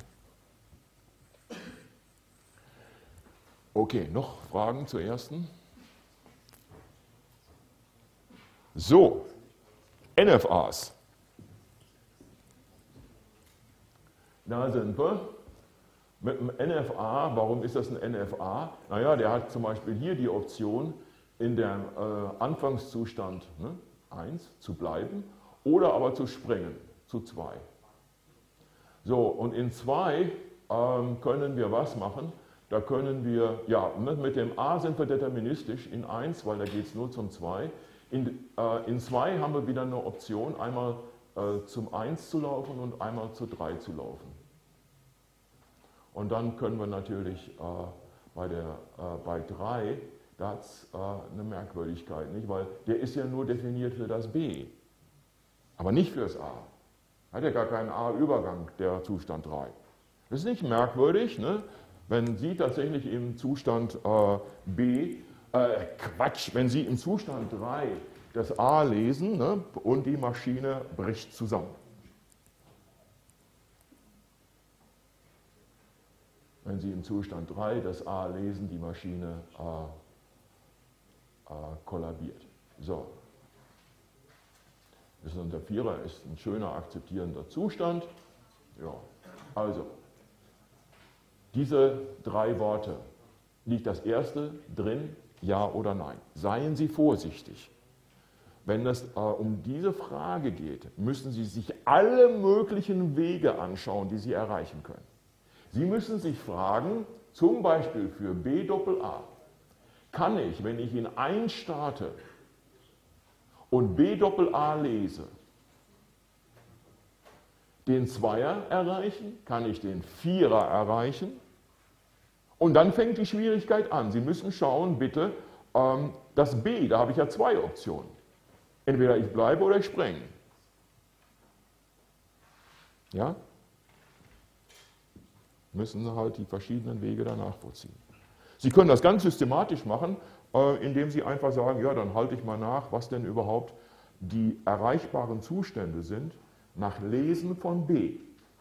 Okay, noch Fragen zur ersten? So, N F As. Da sind wir. Mit dem N F A, warum ist das ein N F A? Naja, der hat zum Beispiel hier die Option, in dem äh, Anfangszustand ne, eins zu bleiben oder aber zu springen zu zwei. So, und in zwei ähm, können wir was machen? Da können wir, ja, mit dem A sind wir deterministisch in eins, weil da geht es nur zum zwei. In, äh, in zwei haben wir wieder eine Option, einmal äh, zum eins zu laufen und einmal zu drei zu laufen. Und dann können wir natürlich äh, bei, der, äh, bei drei, da hat es äh, eine Merkwürdigkeit, nicht? Weil der ist ja nur definiert für das B, aber nicht für das A. Hat ja gar keinen A-Übergang, der Zustand drei. Das ist nicht merkwürdig, ne? Wenn Sie tatsächlich im Zustand äh, B, äh, Quatsch, wenn Sie im Zustand drei das A lesen, ne? Und die Maschine bricht zusammen. Wenn Sie im Zustand drei das A lesen, die Maschine äh, äh, kollabiert. So. Das ist unter Vierer ist ein schöner, akzeptierender Zustand. Ja. Also, diese drei Worte. Liegt das erste drin, ja oder nein? Seien Sie vorsichtig. Wenn es äh, um diese Frage geht, müssen Sie sich alle möglichen Wege anschauen, die Sie erreichen können. Sie müssen sich fragen, zum Beispiel für B Doppel A, kann ich, wenn ich in eins starte und B Doppel A lese, den Zweier erreichen? Kann ich den Vierer erreichen? Und dann fängt die Schwierigkeit an. Sie müssen schauen, bitte, ähm, das B, da habe ich ja zwei Optionen. Entweder ich bleibe oder ich sprenge. Ja? Müssen Sie halt die verschiedenen Wege danach vollziehen. Sie können das ganz systematisch machen, äh, indem Sie einfach sagen, ja, dann halte ich mal nach, was denn überhaupt die erreichbaren Zustände sind, nach Lesen von B.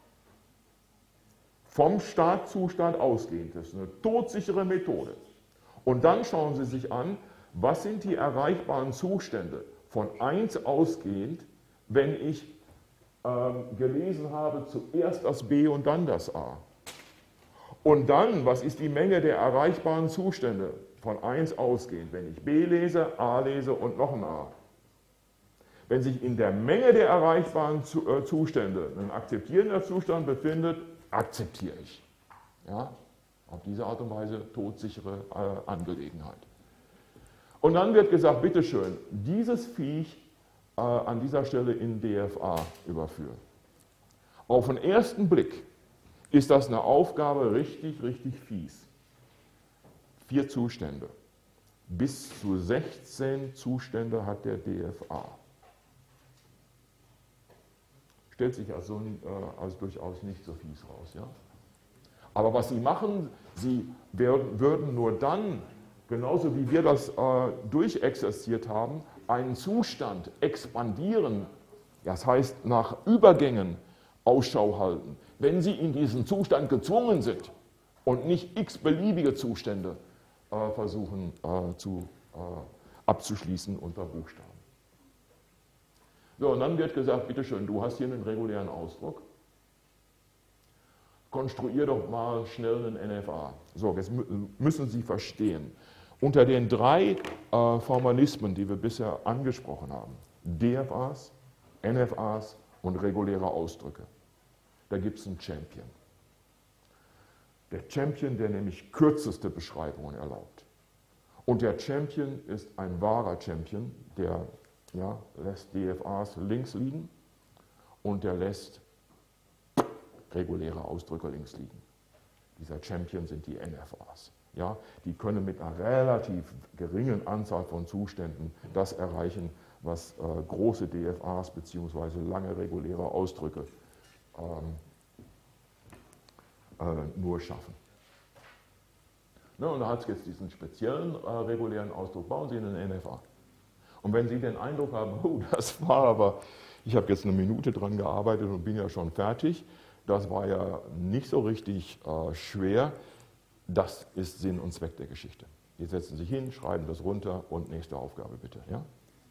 Vom Startzustand ausgehend. Das ist eine todsichere Methode. Und dann schauen Sie sich an, was sind die erreichbaren Zustände von eins ausgehend, wenn ich ähm, gelesen habe, zuerst das B und dann das A. Und dann, was ist die Menge der erreichbaren Zustände von eins ausgehend, wenn ich B lese, A lese und noch ein A. Wenn sich in der Menge der erreichbaren Zustände ein akzeptierender Zustand befindet, akzeptiere ich. Ja? Auf diese Art und Weise todsichere äh, Angelegenheit. Und dann wird gesagt, bitteschön, dieses Viech äh, an dieser Stelle in D F A überführen. Auf den ersten Blick ist das eine Aufgabe richtig, richtig fies. Vier Zustände. Bis zu sechzehn Zustände hat der D F A. Stellt sich also, äh, also durchaus nicht so fies raus. Ja? Aber was Sie machen, Sie werden, würden nur dann, genauso wie wir das äh, durchexerziert haben, einen Zustand expandieren, das heißt nach Übergängen Ausschau halten, wenn Sie in diesen Zustand gezwungen sind und nicht x-beliebige Zustände äh, versuchen äh, zu, äh, abzuschließen unter Buchstaben. So, und dann wird gesagt, bitteschön, du hast hier einen regulären Ausdruck. Konstruier doch mal schnell einen N F A. So, jetzt müssen Sie verstehen, unter den drei äh, Formalismen, die wir bisher angesprochen haben, D F As, N F As und reguläre Ausdrücke, da gibt es einen Champion. Der Champion, der nämlich kürzeste Beschreibungen erlaubt. Und der Champion ist ein wahrer Champion, der ja, lässt D F As links liegen und der lässt reguläre Ausdrücke links liegen. Dieser Champion sind die N F As. Ja, die können mit einer relativ geringen Anzahl von Zuständen das erreichen, was äh, große D F As bzw. lange reguläre Ausdrücke ähm, äh, nur schaffen. Ne, und da hat es jetzt diesen speziellen äh, regulären Ausdruck, bauen Sie einen N F A. Und wenn Sie den Eindruck haben, oh, das war aber, ich habe jetzt eine Minute dran gearbeitet und bin ja schon fertig, das war ja nicht so richtig äh, schwer, das ist Sinn und Zweck der Geschichte. Jetzt setzen Sie sich hin, schreiben das runter und nächste Aufgabe bitte. Ja?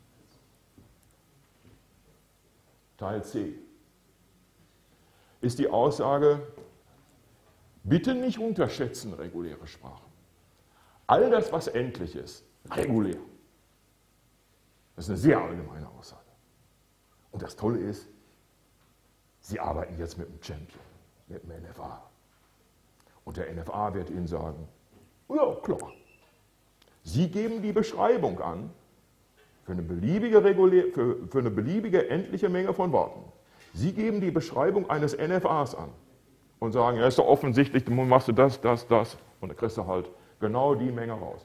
Teil C ist die Aussage, bitte nicht unterschätzen reguläre Sprachen. All das, was endlich ist, regulär. Das ist eine sehr allgemeine Aussage. Und das Tolle ist, Sie arbeiten jetzt mit dem Champion, mit dem N F A. Und der N F A wird Ihnen sagen, ja klar, Sie geben die Beschreibung an für eine beliebige, regulär, für, für eine beliebige endliche Menge von Worten. Sie geben die Beschreibung eines N F As an und sagen, ja ist doch offensichtlich, du machst du das, das, das und dann kriegst du halt genau die Menge raus.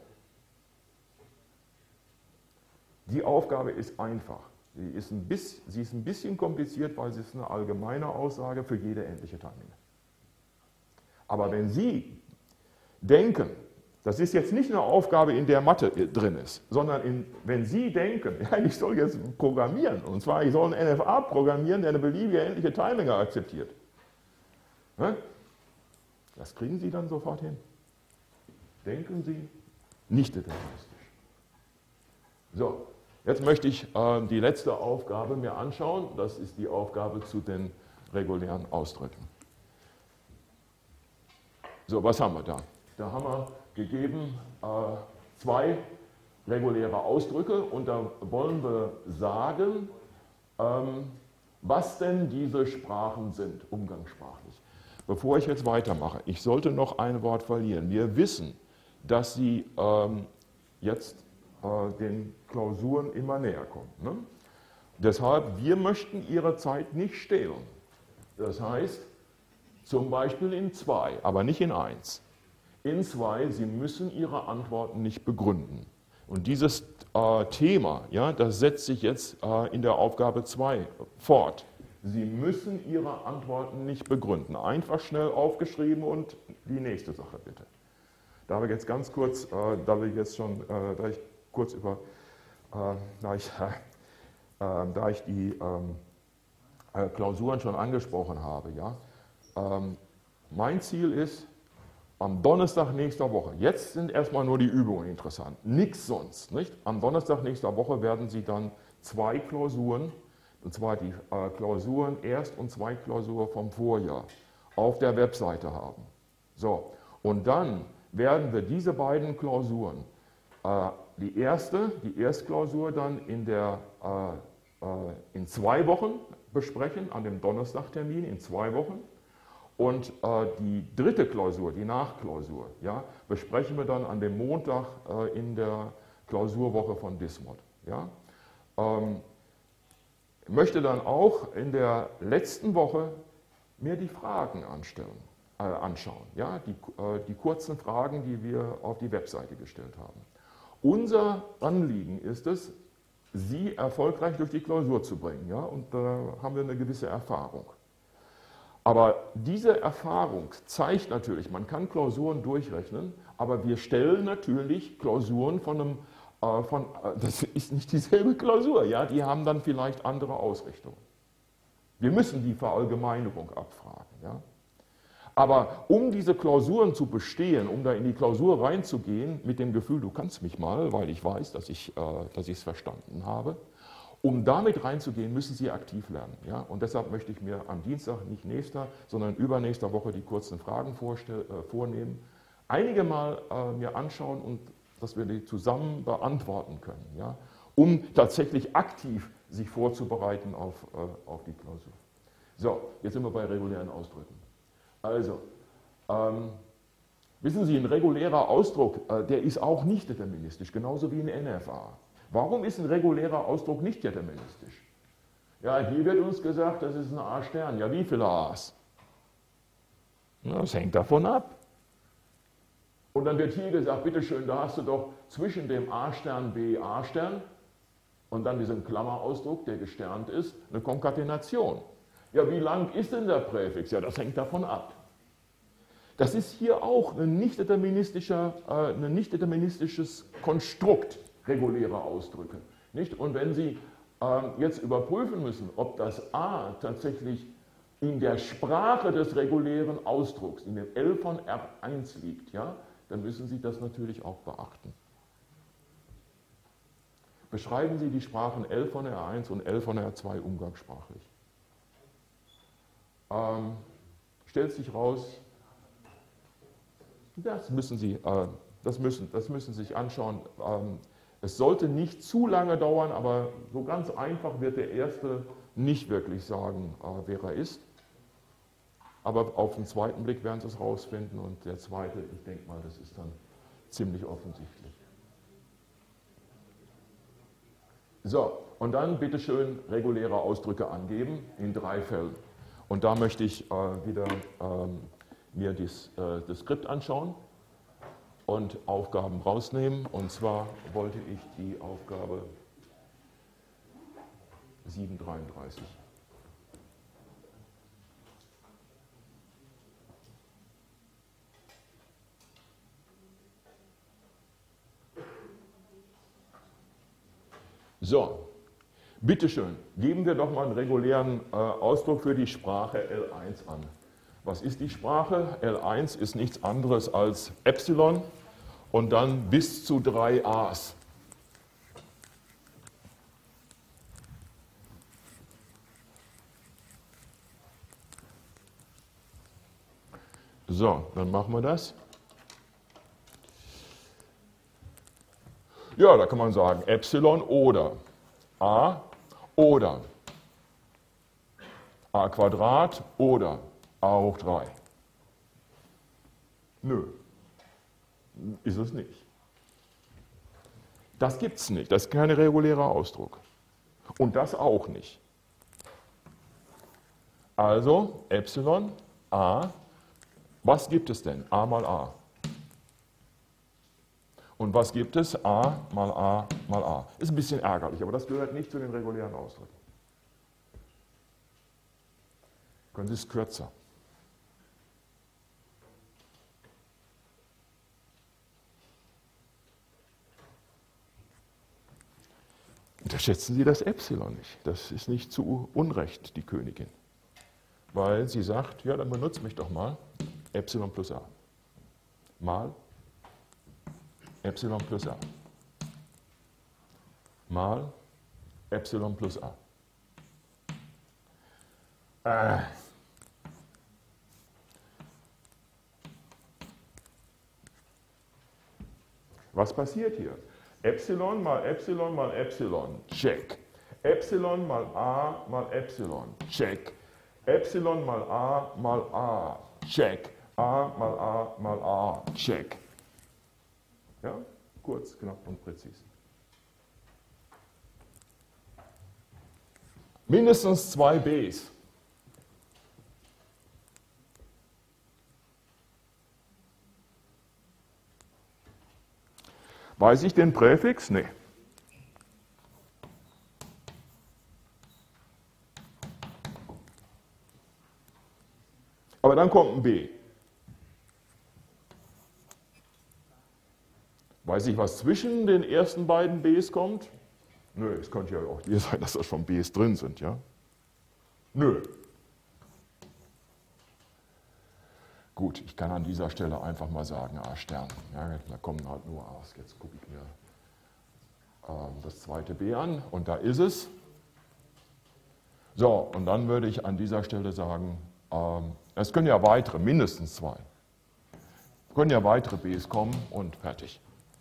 Die Aufgabe ist einfach. Sie ist, ein bisschen, sie ist ein bisschen kompliziert, weil sie ist eine allgemeine Aussage für jede endliche Teilmenge. Aber wenn Sie denken, das ist jetzt nicht eine Aufgabe, in der Mathe drin ist, sondern in, wenn Sie denken, ja, ich soll jetzt programmieren, und zwar ich soll einen N F A programmieren, der eine beliebige endliche Teilmenge akzeptiert. Ne? Das kriegen Sie dann sofort hin. Denken Sie nicht deterministisch. So, jetzt möchte ich äh, die letzte Aufgabe mir anschauen. Das ist die Aufgabe zu den regulären Ausdrücken. So, was haben wir da? Da haben wir gegeben äh, zwei reguläre Ausdrücke und da wollen wir sagen, ähm, was denn diese Sprachen sind, umgangssprachlich. Bevor ich jetzt weitermache, ich sollte noch ein Wort verlieren. Wir wissen, dass Sie ähm, jetzt äh, den Klausuren immer näher kommen. Ne? Deshalb, wir möchten Ihre Zeit nicht stehlen. Das heißt, zum Beispiel in zwei, aber nicht in eins. In zwei, Sie müssen Ihre Antworten nicht begründen. Und dieses äh, Thema, ja, das setzt sich jetzt äh, in der Aufgabe zwei fort. Sie müssen Ihre Antworten nicht begründen. Einfach schnell aufgeschrieben und die nächste Sache bitte. Da wir jetzt ganz kurz, äh, da wir jetzt schon, äh, da ich kurz über, äh, da, ich, äh, da ich die ähm, äh, Klausuren schon angesprochen habe, ja, ähm, mein Ziel ist, am Donnerstag nächster Woche, jetzt sind erstmal nur die Übungen interessant, nichts sonst, nicht? Am Donnerstag nächster Woche werden Sie dann zwei Klausuren, und zwar die äh, Klausuren Erst- und Zweitklausur vom Vorjahr, auf der Webseite haben. So, und dann werden wir diese beiden Klausuren, äh, die erste, die Erstklausur dann in, der, äh, äh, in zwei Wochen besprechen, an dem Donnerstagtermin in zwei Wochen. Und äh, die dritte Klausur, die Nachklausur, ja, besprechen wir dann an dem Montag äh, in der Klausurwoche von Dismod. Ja. Ähm, ich möchte dann auch in der letzten Woche mir die Fragen anstellen, äh, anschauen, ja, die, äh, die kurzen Fragen, die wir auf die Webseite gestellt haben. Unser Anliegen ist es, Sie erfolgreich durch die Klausur zu bringen, ja, und da äh, haben wir eine gewisse Erfahrung. Aber diese Erfahrung zeigt natürlich, man kann Klausuren durchrechnen, aber wir stellen natürlich Klausuren von einem, äh, von, äh, das ist nicht dieselbe Klausur, ja, die haben dann vielleicht andere Ausrichtungen. Wir müssen die Verallgemeinerung abfragen. Ja. Aber um diese Klausuren zu bestehen, um da in die Klausur reinzugehen, mit dem Gefühl, du kannst mich mal, weil ich weiß, dass ich äh, dass ich es verstanden habe, um damit reinzugehen, müssen Sie aktiv lernen. Ja? Und deshalb möchte ich mir am Dienstag, nicht nächster, sondern übernächster Woche die kurzen Fragen vorstell, äh, vornehmen, einige Mal äh, mir anschauen und dass wir die zusammen beantworten können, ja? Um tatsächlich aktiv sich vorzubereiten auf, äh, auf die Klausur. So, jetzt sind wir bei regulären Ausdrücken. Also, ähm, wissen Sie, ein regulärer Ausdruck, äh, der ist auch nicht deterministisch, genauso wie ein N F A. Warum ist ein regulärer Ausdruck nicht deterministisch? Ja, hier wird uns gesagt, das ist ein A-Stern. Ja, wie viele A's? Das hängt davon ab. Und dann wird hier gesagt, bitteschön, da hast du doch zwischen dem A-Stern, B, A-Stern und dann diesem Klammerausdruck, der gesternt ist, eine Konkatenation. Ja, wie lang ist denn der Präfix? Ja, das hängt davon ab. Das ist hier auch ein nicht deterministischer, äh, ein nicht deterministisches Konstrukt, reguläre Ausdrücke. Nicht? Und wenn Sie äh, jetzt überprüfen müssen, ob das A tatsächlich in der Sprache des regulären Ausdrucks, in dem L von R eins liegt, ja, dann müssen Sie das natürlich auch beachten. Beschreiben Sie die Sprachen L von R eins und L von R zwei umgangssprachlich. Ähm, stellt sich raus, das müssen Sie, äh, das müssen, das müssen Sie sich anschauen. Ähm, es sollte nicht zu lange dauern, aber so ganz einfach wird der Erste nicht wirklich sagen, äh, wer er ist. Aber auf den zweiten Blick werden Sie es rausfinden und der zweite, ich denke mal, das ist dann ziemlich offensichtlich. So, und dann bitteschön reguläre Ausdrücke angeben in drei Fällen. Und da möchte ich äh, wieder ähm, mir dies, äh, das Skript anschauen und Aufgaben rausnehmen. Und zwar wollte ich die Aufgabe sieben dreiunddreißig. So, bitteschön, geben wir doch mal einen regulären äh, Ausdruck für die Sprache L eins an. Was ist die Sprache? L eins ist nichts anderes als Epsilon und dann bis zu drei A's. So, dann machen wir das. Ja, da kann man sagen Epsilon oder A oder A Quadrat oder A hoch drei. Nö, ist es nicht. Das gibt es nicht, das ist kein regulärer Ausdruck. Und das auch nicht. Also Epsilon, A, was gibt es denn? A mal A. Und was gibt es? A mal A mal A. Ist ein bisschen ärgerlich, aber das gehört nicht zu den regulären Ausdrücken. Können Sie es kürzer? Unterschätzen Sie das Epsilon nicht. Das ist nicht zu Unrecht die Königin. Weil sie sagt, ja, dann benutzt mich doch mal Epsilon plus A. Mal Epsilon plus A. Mal Epsilon plus A. Äh. Was passiert hier? Epsilon mal Epsilon mal Epsilon, check. Epsilon mal A mal Epsilon, check. Epsilon mal A mal A, check. A mal A mal A, check. Ja, kurz, knapp und präzise. Mindestens zwei Bs. Weiß ich den Präfix? Nee. Aber dann kommt ein B. Weiß ich, was zwischen den ersten beiden Bs kommt? Nö, es könnte ja auch hier sein, dass da schon Bs drin sind, ja? Nö. Gut, ich kann an dieser Stelle einfach mal sagen A Stern. Ja, da kommen halt nur A's. Jetzt gucke ich mir äh, das zweite B an und da ist es. So, und dann würde ich an dieser Stelle sagen, ähm, es können ja weitere, mindestens zwei. Es können ja weitere Bs kommen und fertig.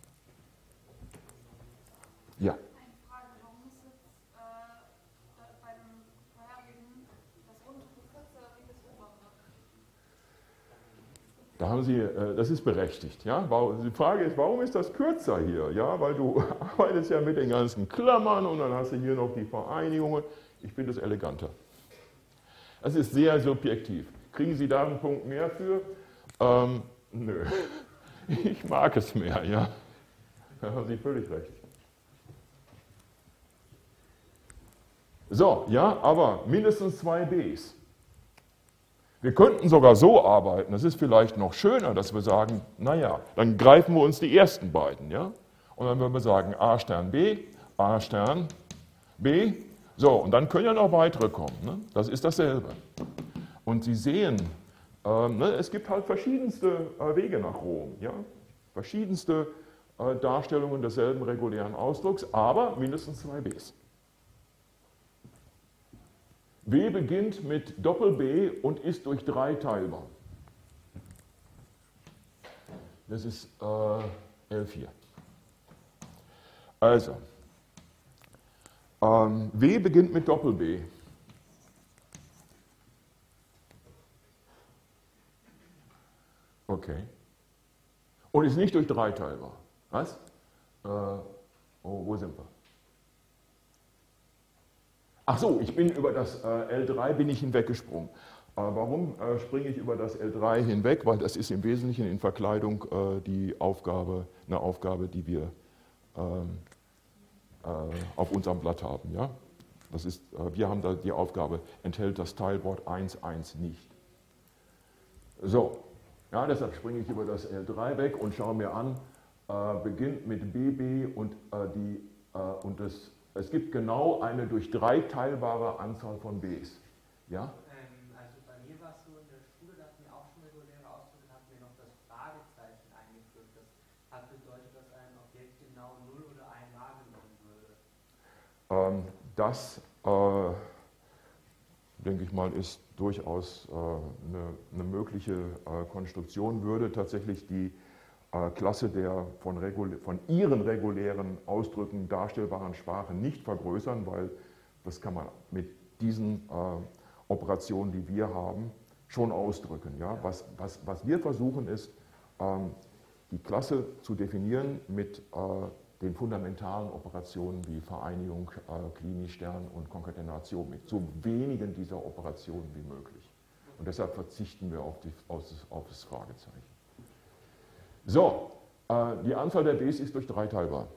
Ja. Eine Frage, warum ist jetzt äh, bei dem vorherigen das untere kürzer wie das obere? Da haben Sie, äh, das ist berechtigt. Ja? Die Frage ist, warum ist das kürzer hier? Ja, weil du arbeitest ja mit den ganzen Klammern und dann hast du hier noch die Vereinigungen. Ich finde das eleganter. Es ist sehr subjektiv. Kriegen Sie da einen Punkt mehr für? Ähm, nö, ich mag es mehr, ja. Da haben Sie völlig recht. So, ja, aber mindestens zwei Bs. Wir könnten sogar so arbeiten, das ist vielleicht noch schöner, dass wir sagen, naja, dann greifen wir uns die ersten beiden, ja? Und dann würden wir sagen A Stern B, A Stern B, so, und dann können ja noch weitere kommen, ne? Das ist dasselbe. Und Sie sehen, ähm, ne, es gibt halt verschiedenste äh, Wege nach Rom, ja? Verschiedenste äh, Darstellungen desselben regulären Ausdrucks, aber mindestens zwei Bs. B beginnt mit Doppel-B und ist durch drei teilbar. Das ist äh, L vier. Also, ähm, W beginnt mit Doppel-B. Okay. Und ist nicht durch drei teilbar. Was? Äh, oh, wo sind wir? Ach so, ich bin über das äh, L drei bin ich hinweggesprungen. Äh, warum äh, springe ich über das L drei hinweg? Weil das ist im Wesentlichen in Verkleidung äh, die Aufgabe, eine Aufgabe, die wir ähm, äh, auf unserem Blatt haben. Ja? Das ist, äh, wir haben da die Aufgabe, enthält das Teilwort eins eins nicht. So, ja, deshalb springe ich über das L drei weg und schaue mir an, äh, beginnt mit B B und, äh, die, äh, und das Es gibt genau eine durch drei teilbare Anzahl von Bs. Ja? Ähm, also bei mir war es so in der Schule, da hatten wir auch schon reguläre Ausdrücke, hatten wir noch das Fragezeichen eingeführt. Das hat bedeutet, dass ein Objekt genau null oder ein wahrgenommen würde. Ähm, das, äh, denke ich mal, ist durchaus äh, eine, eine mögliche äh, Konstruktion, würde tatsächlich die Klasse der von, von ihren regulären Ausdrücken darstellbaren Sprache nicht vergrößern, weil das kann man mit diesen äh, Operationen, die wir haben, schon ausdrücken. Ja? Was, was, was wir versuchen ist, ähm, die Klasse zu definieren mit äh, den fundamentalen Operationen wie Vereinigung, äh, Klini-Stern und Konkatenation, mit so wenigen dieser Operationen wie möglich. Und deshalb verzichten wir auf, die, auf, das, auf das Fragezeichen. So, äh, die Anzahl der Bs ist durch drei teilbar.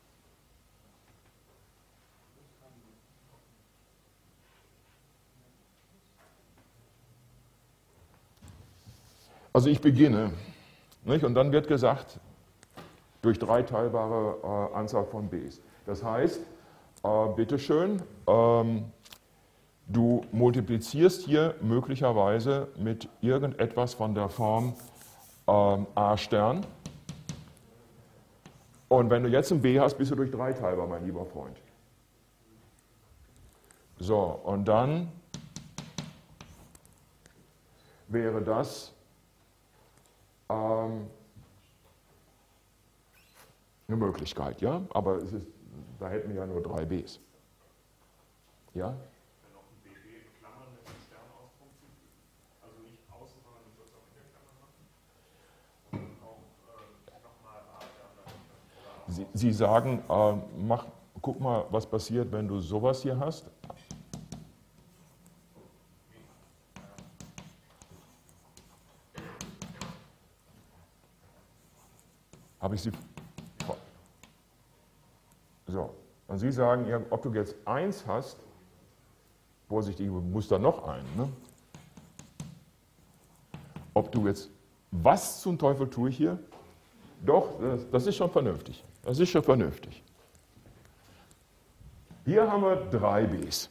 Also ich beginne, nicht? Und dann wird gesagt, durch drei teilbare äh, Anzahl von Bs. Das heißt, äh, bitteschön, ähm, du multiplizierst hier möglicherweise mit irgendetwas von der Form Ähm, A Stern. Und wenn du jetzt ein B hast, bist du durch drei teilbar, mein lieber Freund. So, und dann wäre das ähm, eine Möglichkeit, ja? Aber es ist, da hätten wir ja nur drei Bs. Ja? Sie, Sie sagen, äh, mach, guck mal, was passiert, wenn du sowas hier hast. Habe ich Sie... So, und Sie sagen, ja, ob du jetzt eins hast, vorsichtig, du musst da noch einen, ne? Ob du jetzt, was zum Teufel tue ich hier? Doch, das, das ist schon vernünftig. Das ist schon vernünftig. Hier haben wir drei Bs.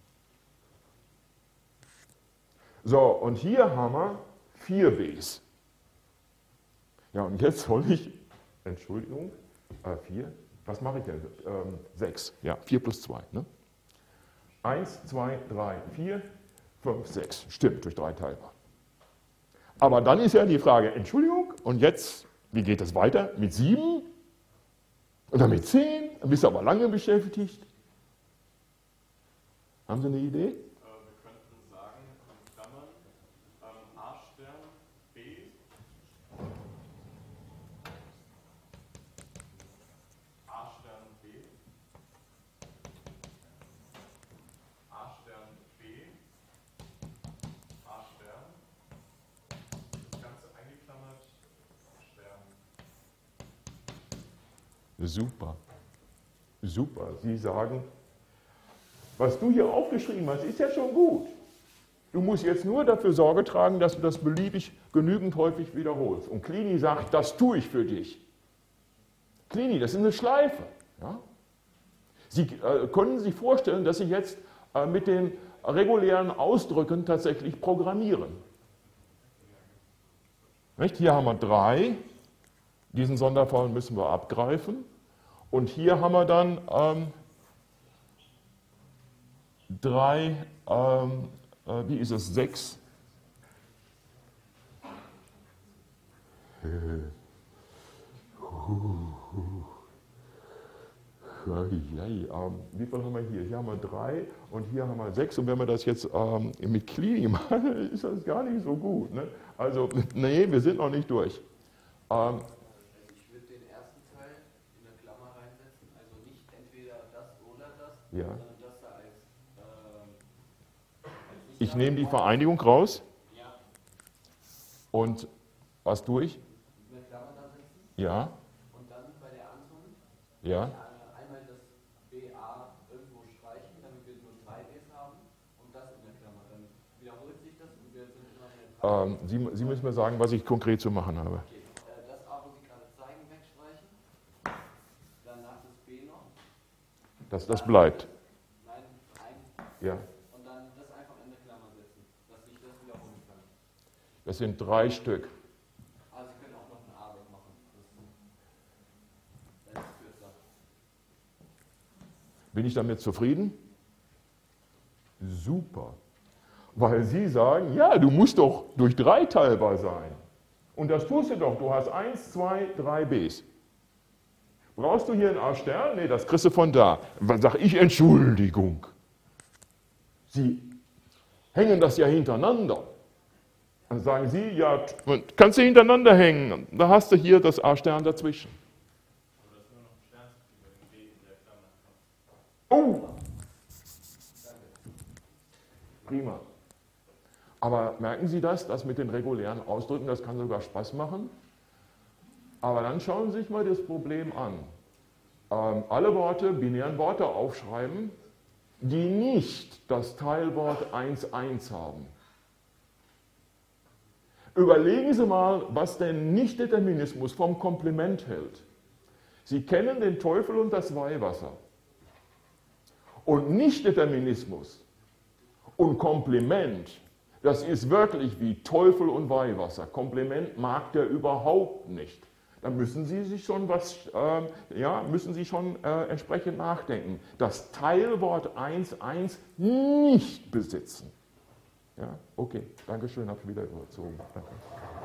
So, und hier haben wir vier Bs. Ja, und jetzt soll ich, Entschuldigung, äh, vier, was mache ich denn? Ähm, sechs, ja, vier plus zwei. Ne? eins, zwei, drei, vier, fünf, sechs. Stimmt, durch drei teilbar. Aber dann ist ja die Frage, Entschuldigung, und jetzt, wie geht es weiter? Mit sieben? Oder mit zehn? Dann bist du aber lange beschäftigt. Haben Sie eine Idee? Wir könnten sagen, in Klammern, ähm, A Stern, B, A Stern, B, A Stern, B, A Stern, Super. Super. Sie sagen, was du hier aufgeschrieben hast, ist ja schon gut. Du musst jetzt nur dafür Sorge tragen, dass du das beliebig genügend häufig wiederholst. Und Clini sagt, das tue ich für dich. Clini, das ist eine Schleife. Ja? Sie äh, können sich vorstellen, dass Sie jetzt äh, mit den regulären Ausdrücken tatsächlich programmieren. Nicht? Hier haben wir drei. Diesen Sonderfall müssen wir abgreifen. Und hier haben wir dann ähm, drei, ähm, äh, wie ist es, sechs. Äh, uh, uh. Ja, ja, ja. Wie viel haben wir hier? Hier haben wir drei und hier haben wir sechs. Und wenn wir das jetzt ähm, mit Clini machen, ist das gar nicht so gut. Ne? Also, nee, wir sind noch nicht durch. Ähm, Ich würde den ersten Teil in eine Klammer reinsetzen, also nicht entweder das oder das, ja. sondern das da als, äh, als Ich nehme die Vereinigung raus. Ja. Und was tue ich? Eine Klammer da setzen. Ja. Und dann bei der Anton Ja. einmal das B A irgendwo streichen, damit wir nur drei Bs haben und das in der Klammer. Dann wiederholt sich das und wir sind immer in der Ähm, Sie, Sie müssen mir sagen, was ich konkret zu machen habe. Okay, äh, das A, wo Sie gerade zeigen, wegstreichen. Danach das B noch. Das, das bleibt. Nein, ein. Ja. Und dann das einfach in der Klammer setzen, dass sich das wiederholen kann. Das sind drei Stück. Aber Sie können auch noch ein A wegmachen. Das ist kürzer. Bin ich damit zufrieden? Super. Weil Sie sagen, ja, du musst doch durch drei teilbar sein. Und das tust du doch. Du hast eins, zwei, drei Bs. Brauchst du hier ein A-Stern? Nee, das kriegst du von da. Dann sage ich, Entschuldigung. Sie hängen das ja hintereinander. Dann sagen Sie, ja, kannst du hintereinander hängen. Da hast du hier das A-Stern dazwischen. Oh! Prima. Aber merken Sie das, das mit den regulären Ausdrücken, das kann sogar Spaß machen. Aber dann schauen Sie sich mal das Problem an. Ähm, alle Worte, binären Worte aufschreiben, die nicht das Teilwort eins eins haben. Überlegen Sie mal, was der Nichtdeterminismus vom Komplement hält. Sie kennen den Teufel und das Weihwasser. Und Nichtdeterminismus und Komplement, das ist wirklich wie Teufel und Weihwasser. Komplement mag der überhaupt nicht. Da müssen Sie sich schon was, äh, ja, müssen Sie schon äh, entsprechend nachdenken. Das Teilwort eins eins nicht besitzen. Ja, okay, danke schön, habe ich wieder überzogen. Danke.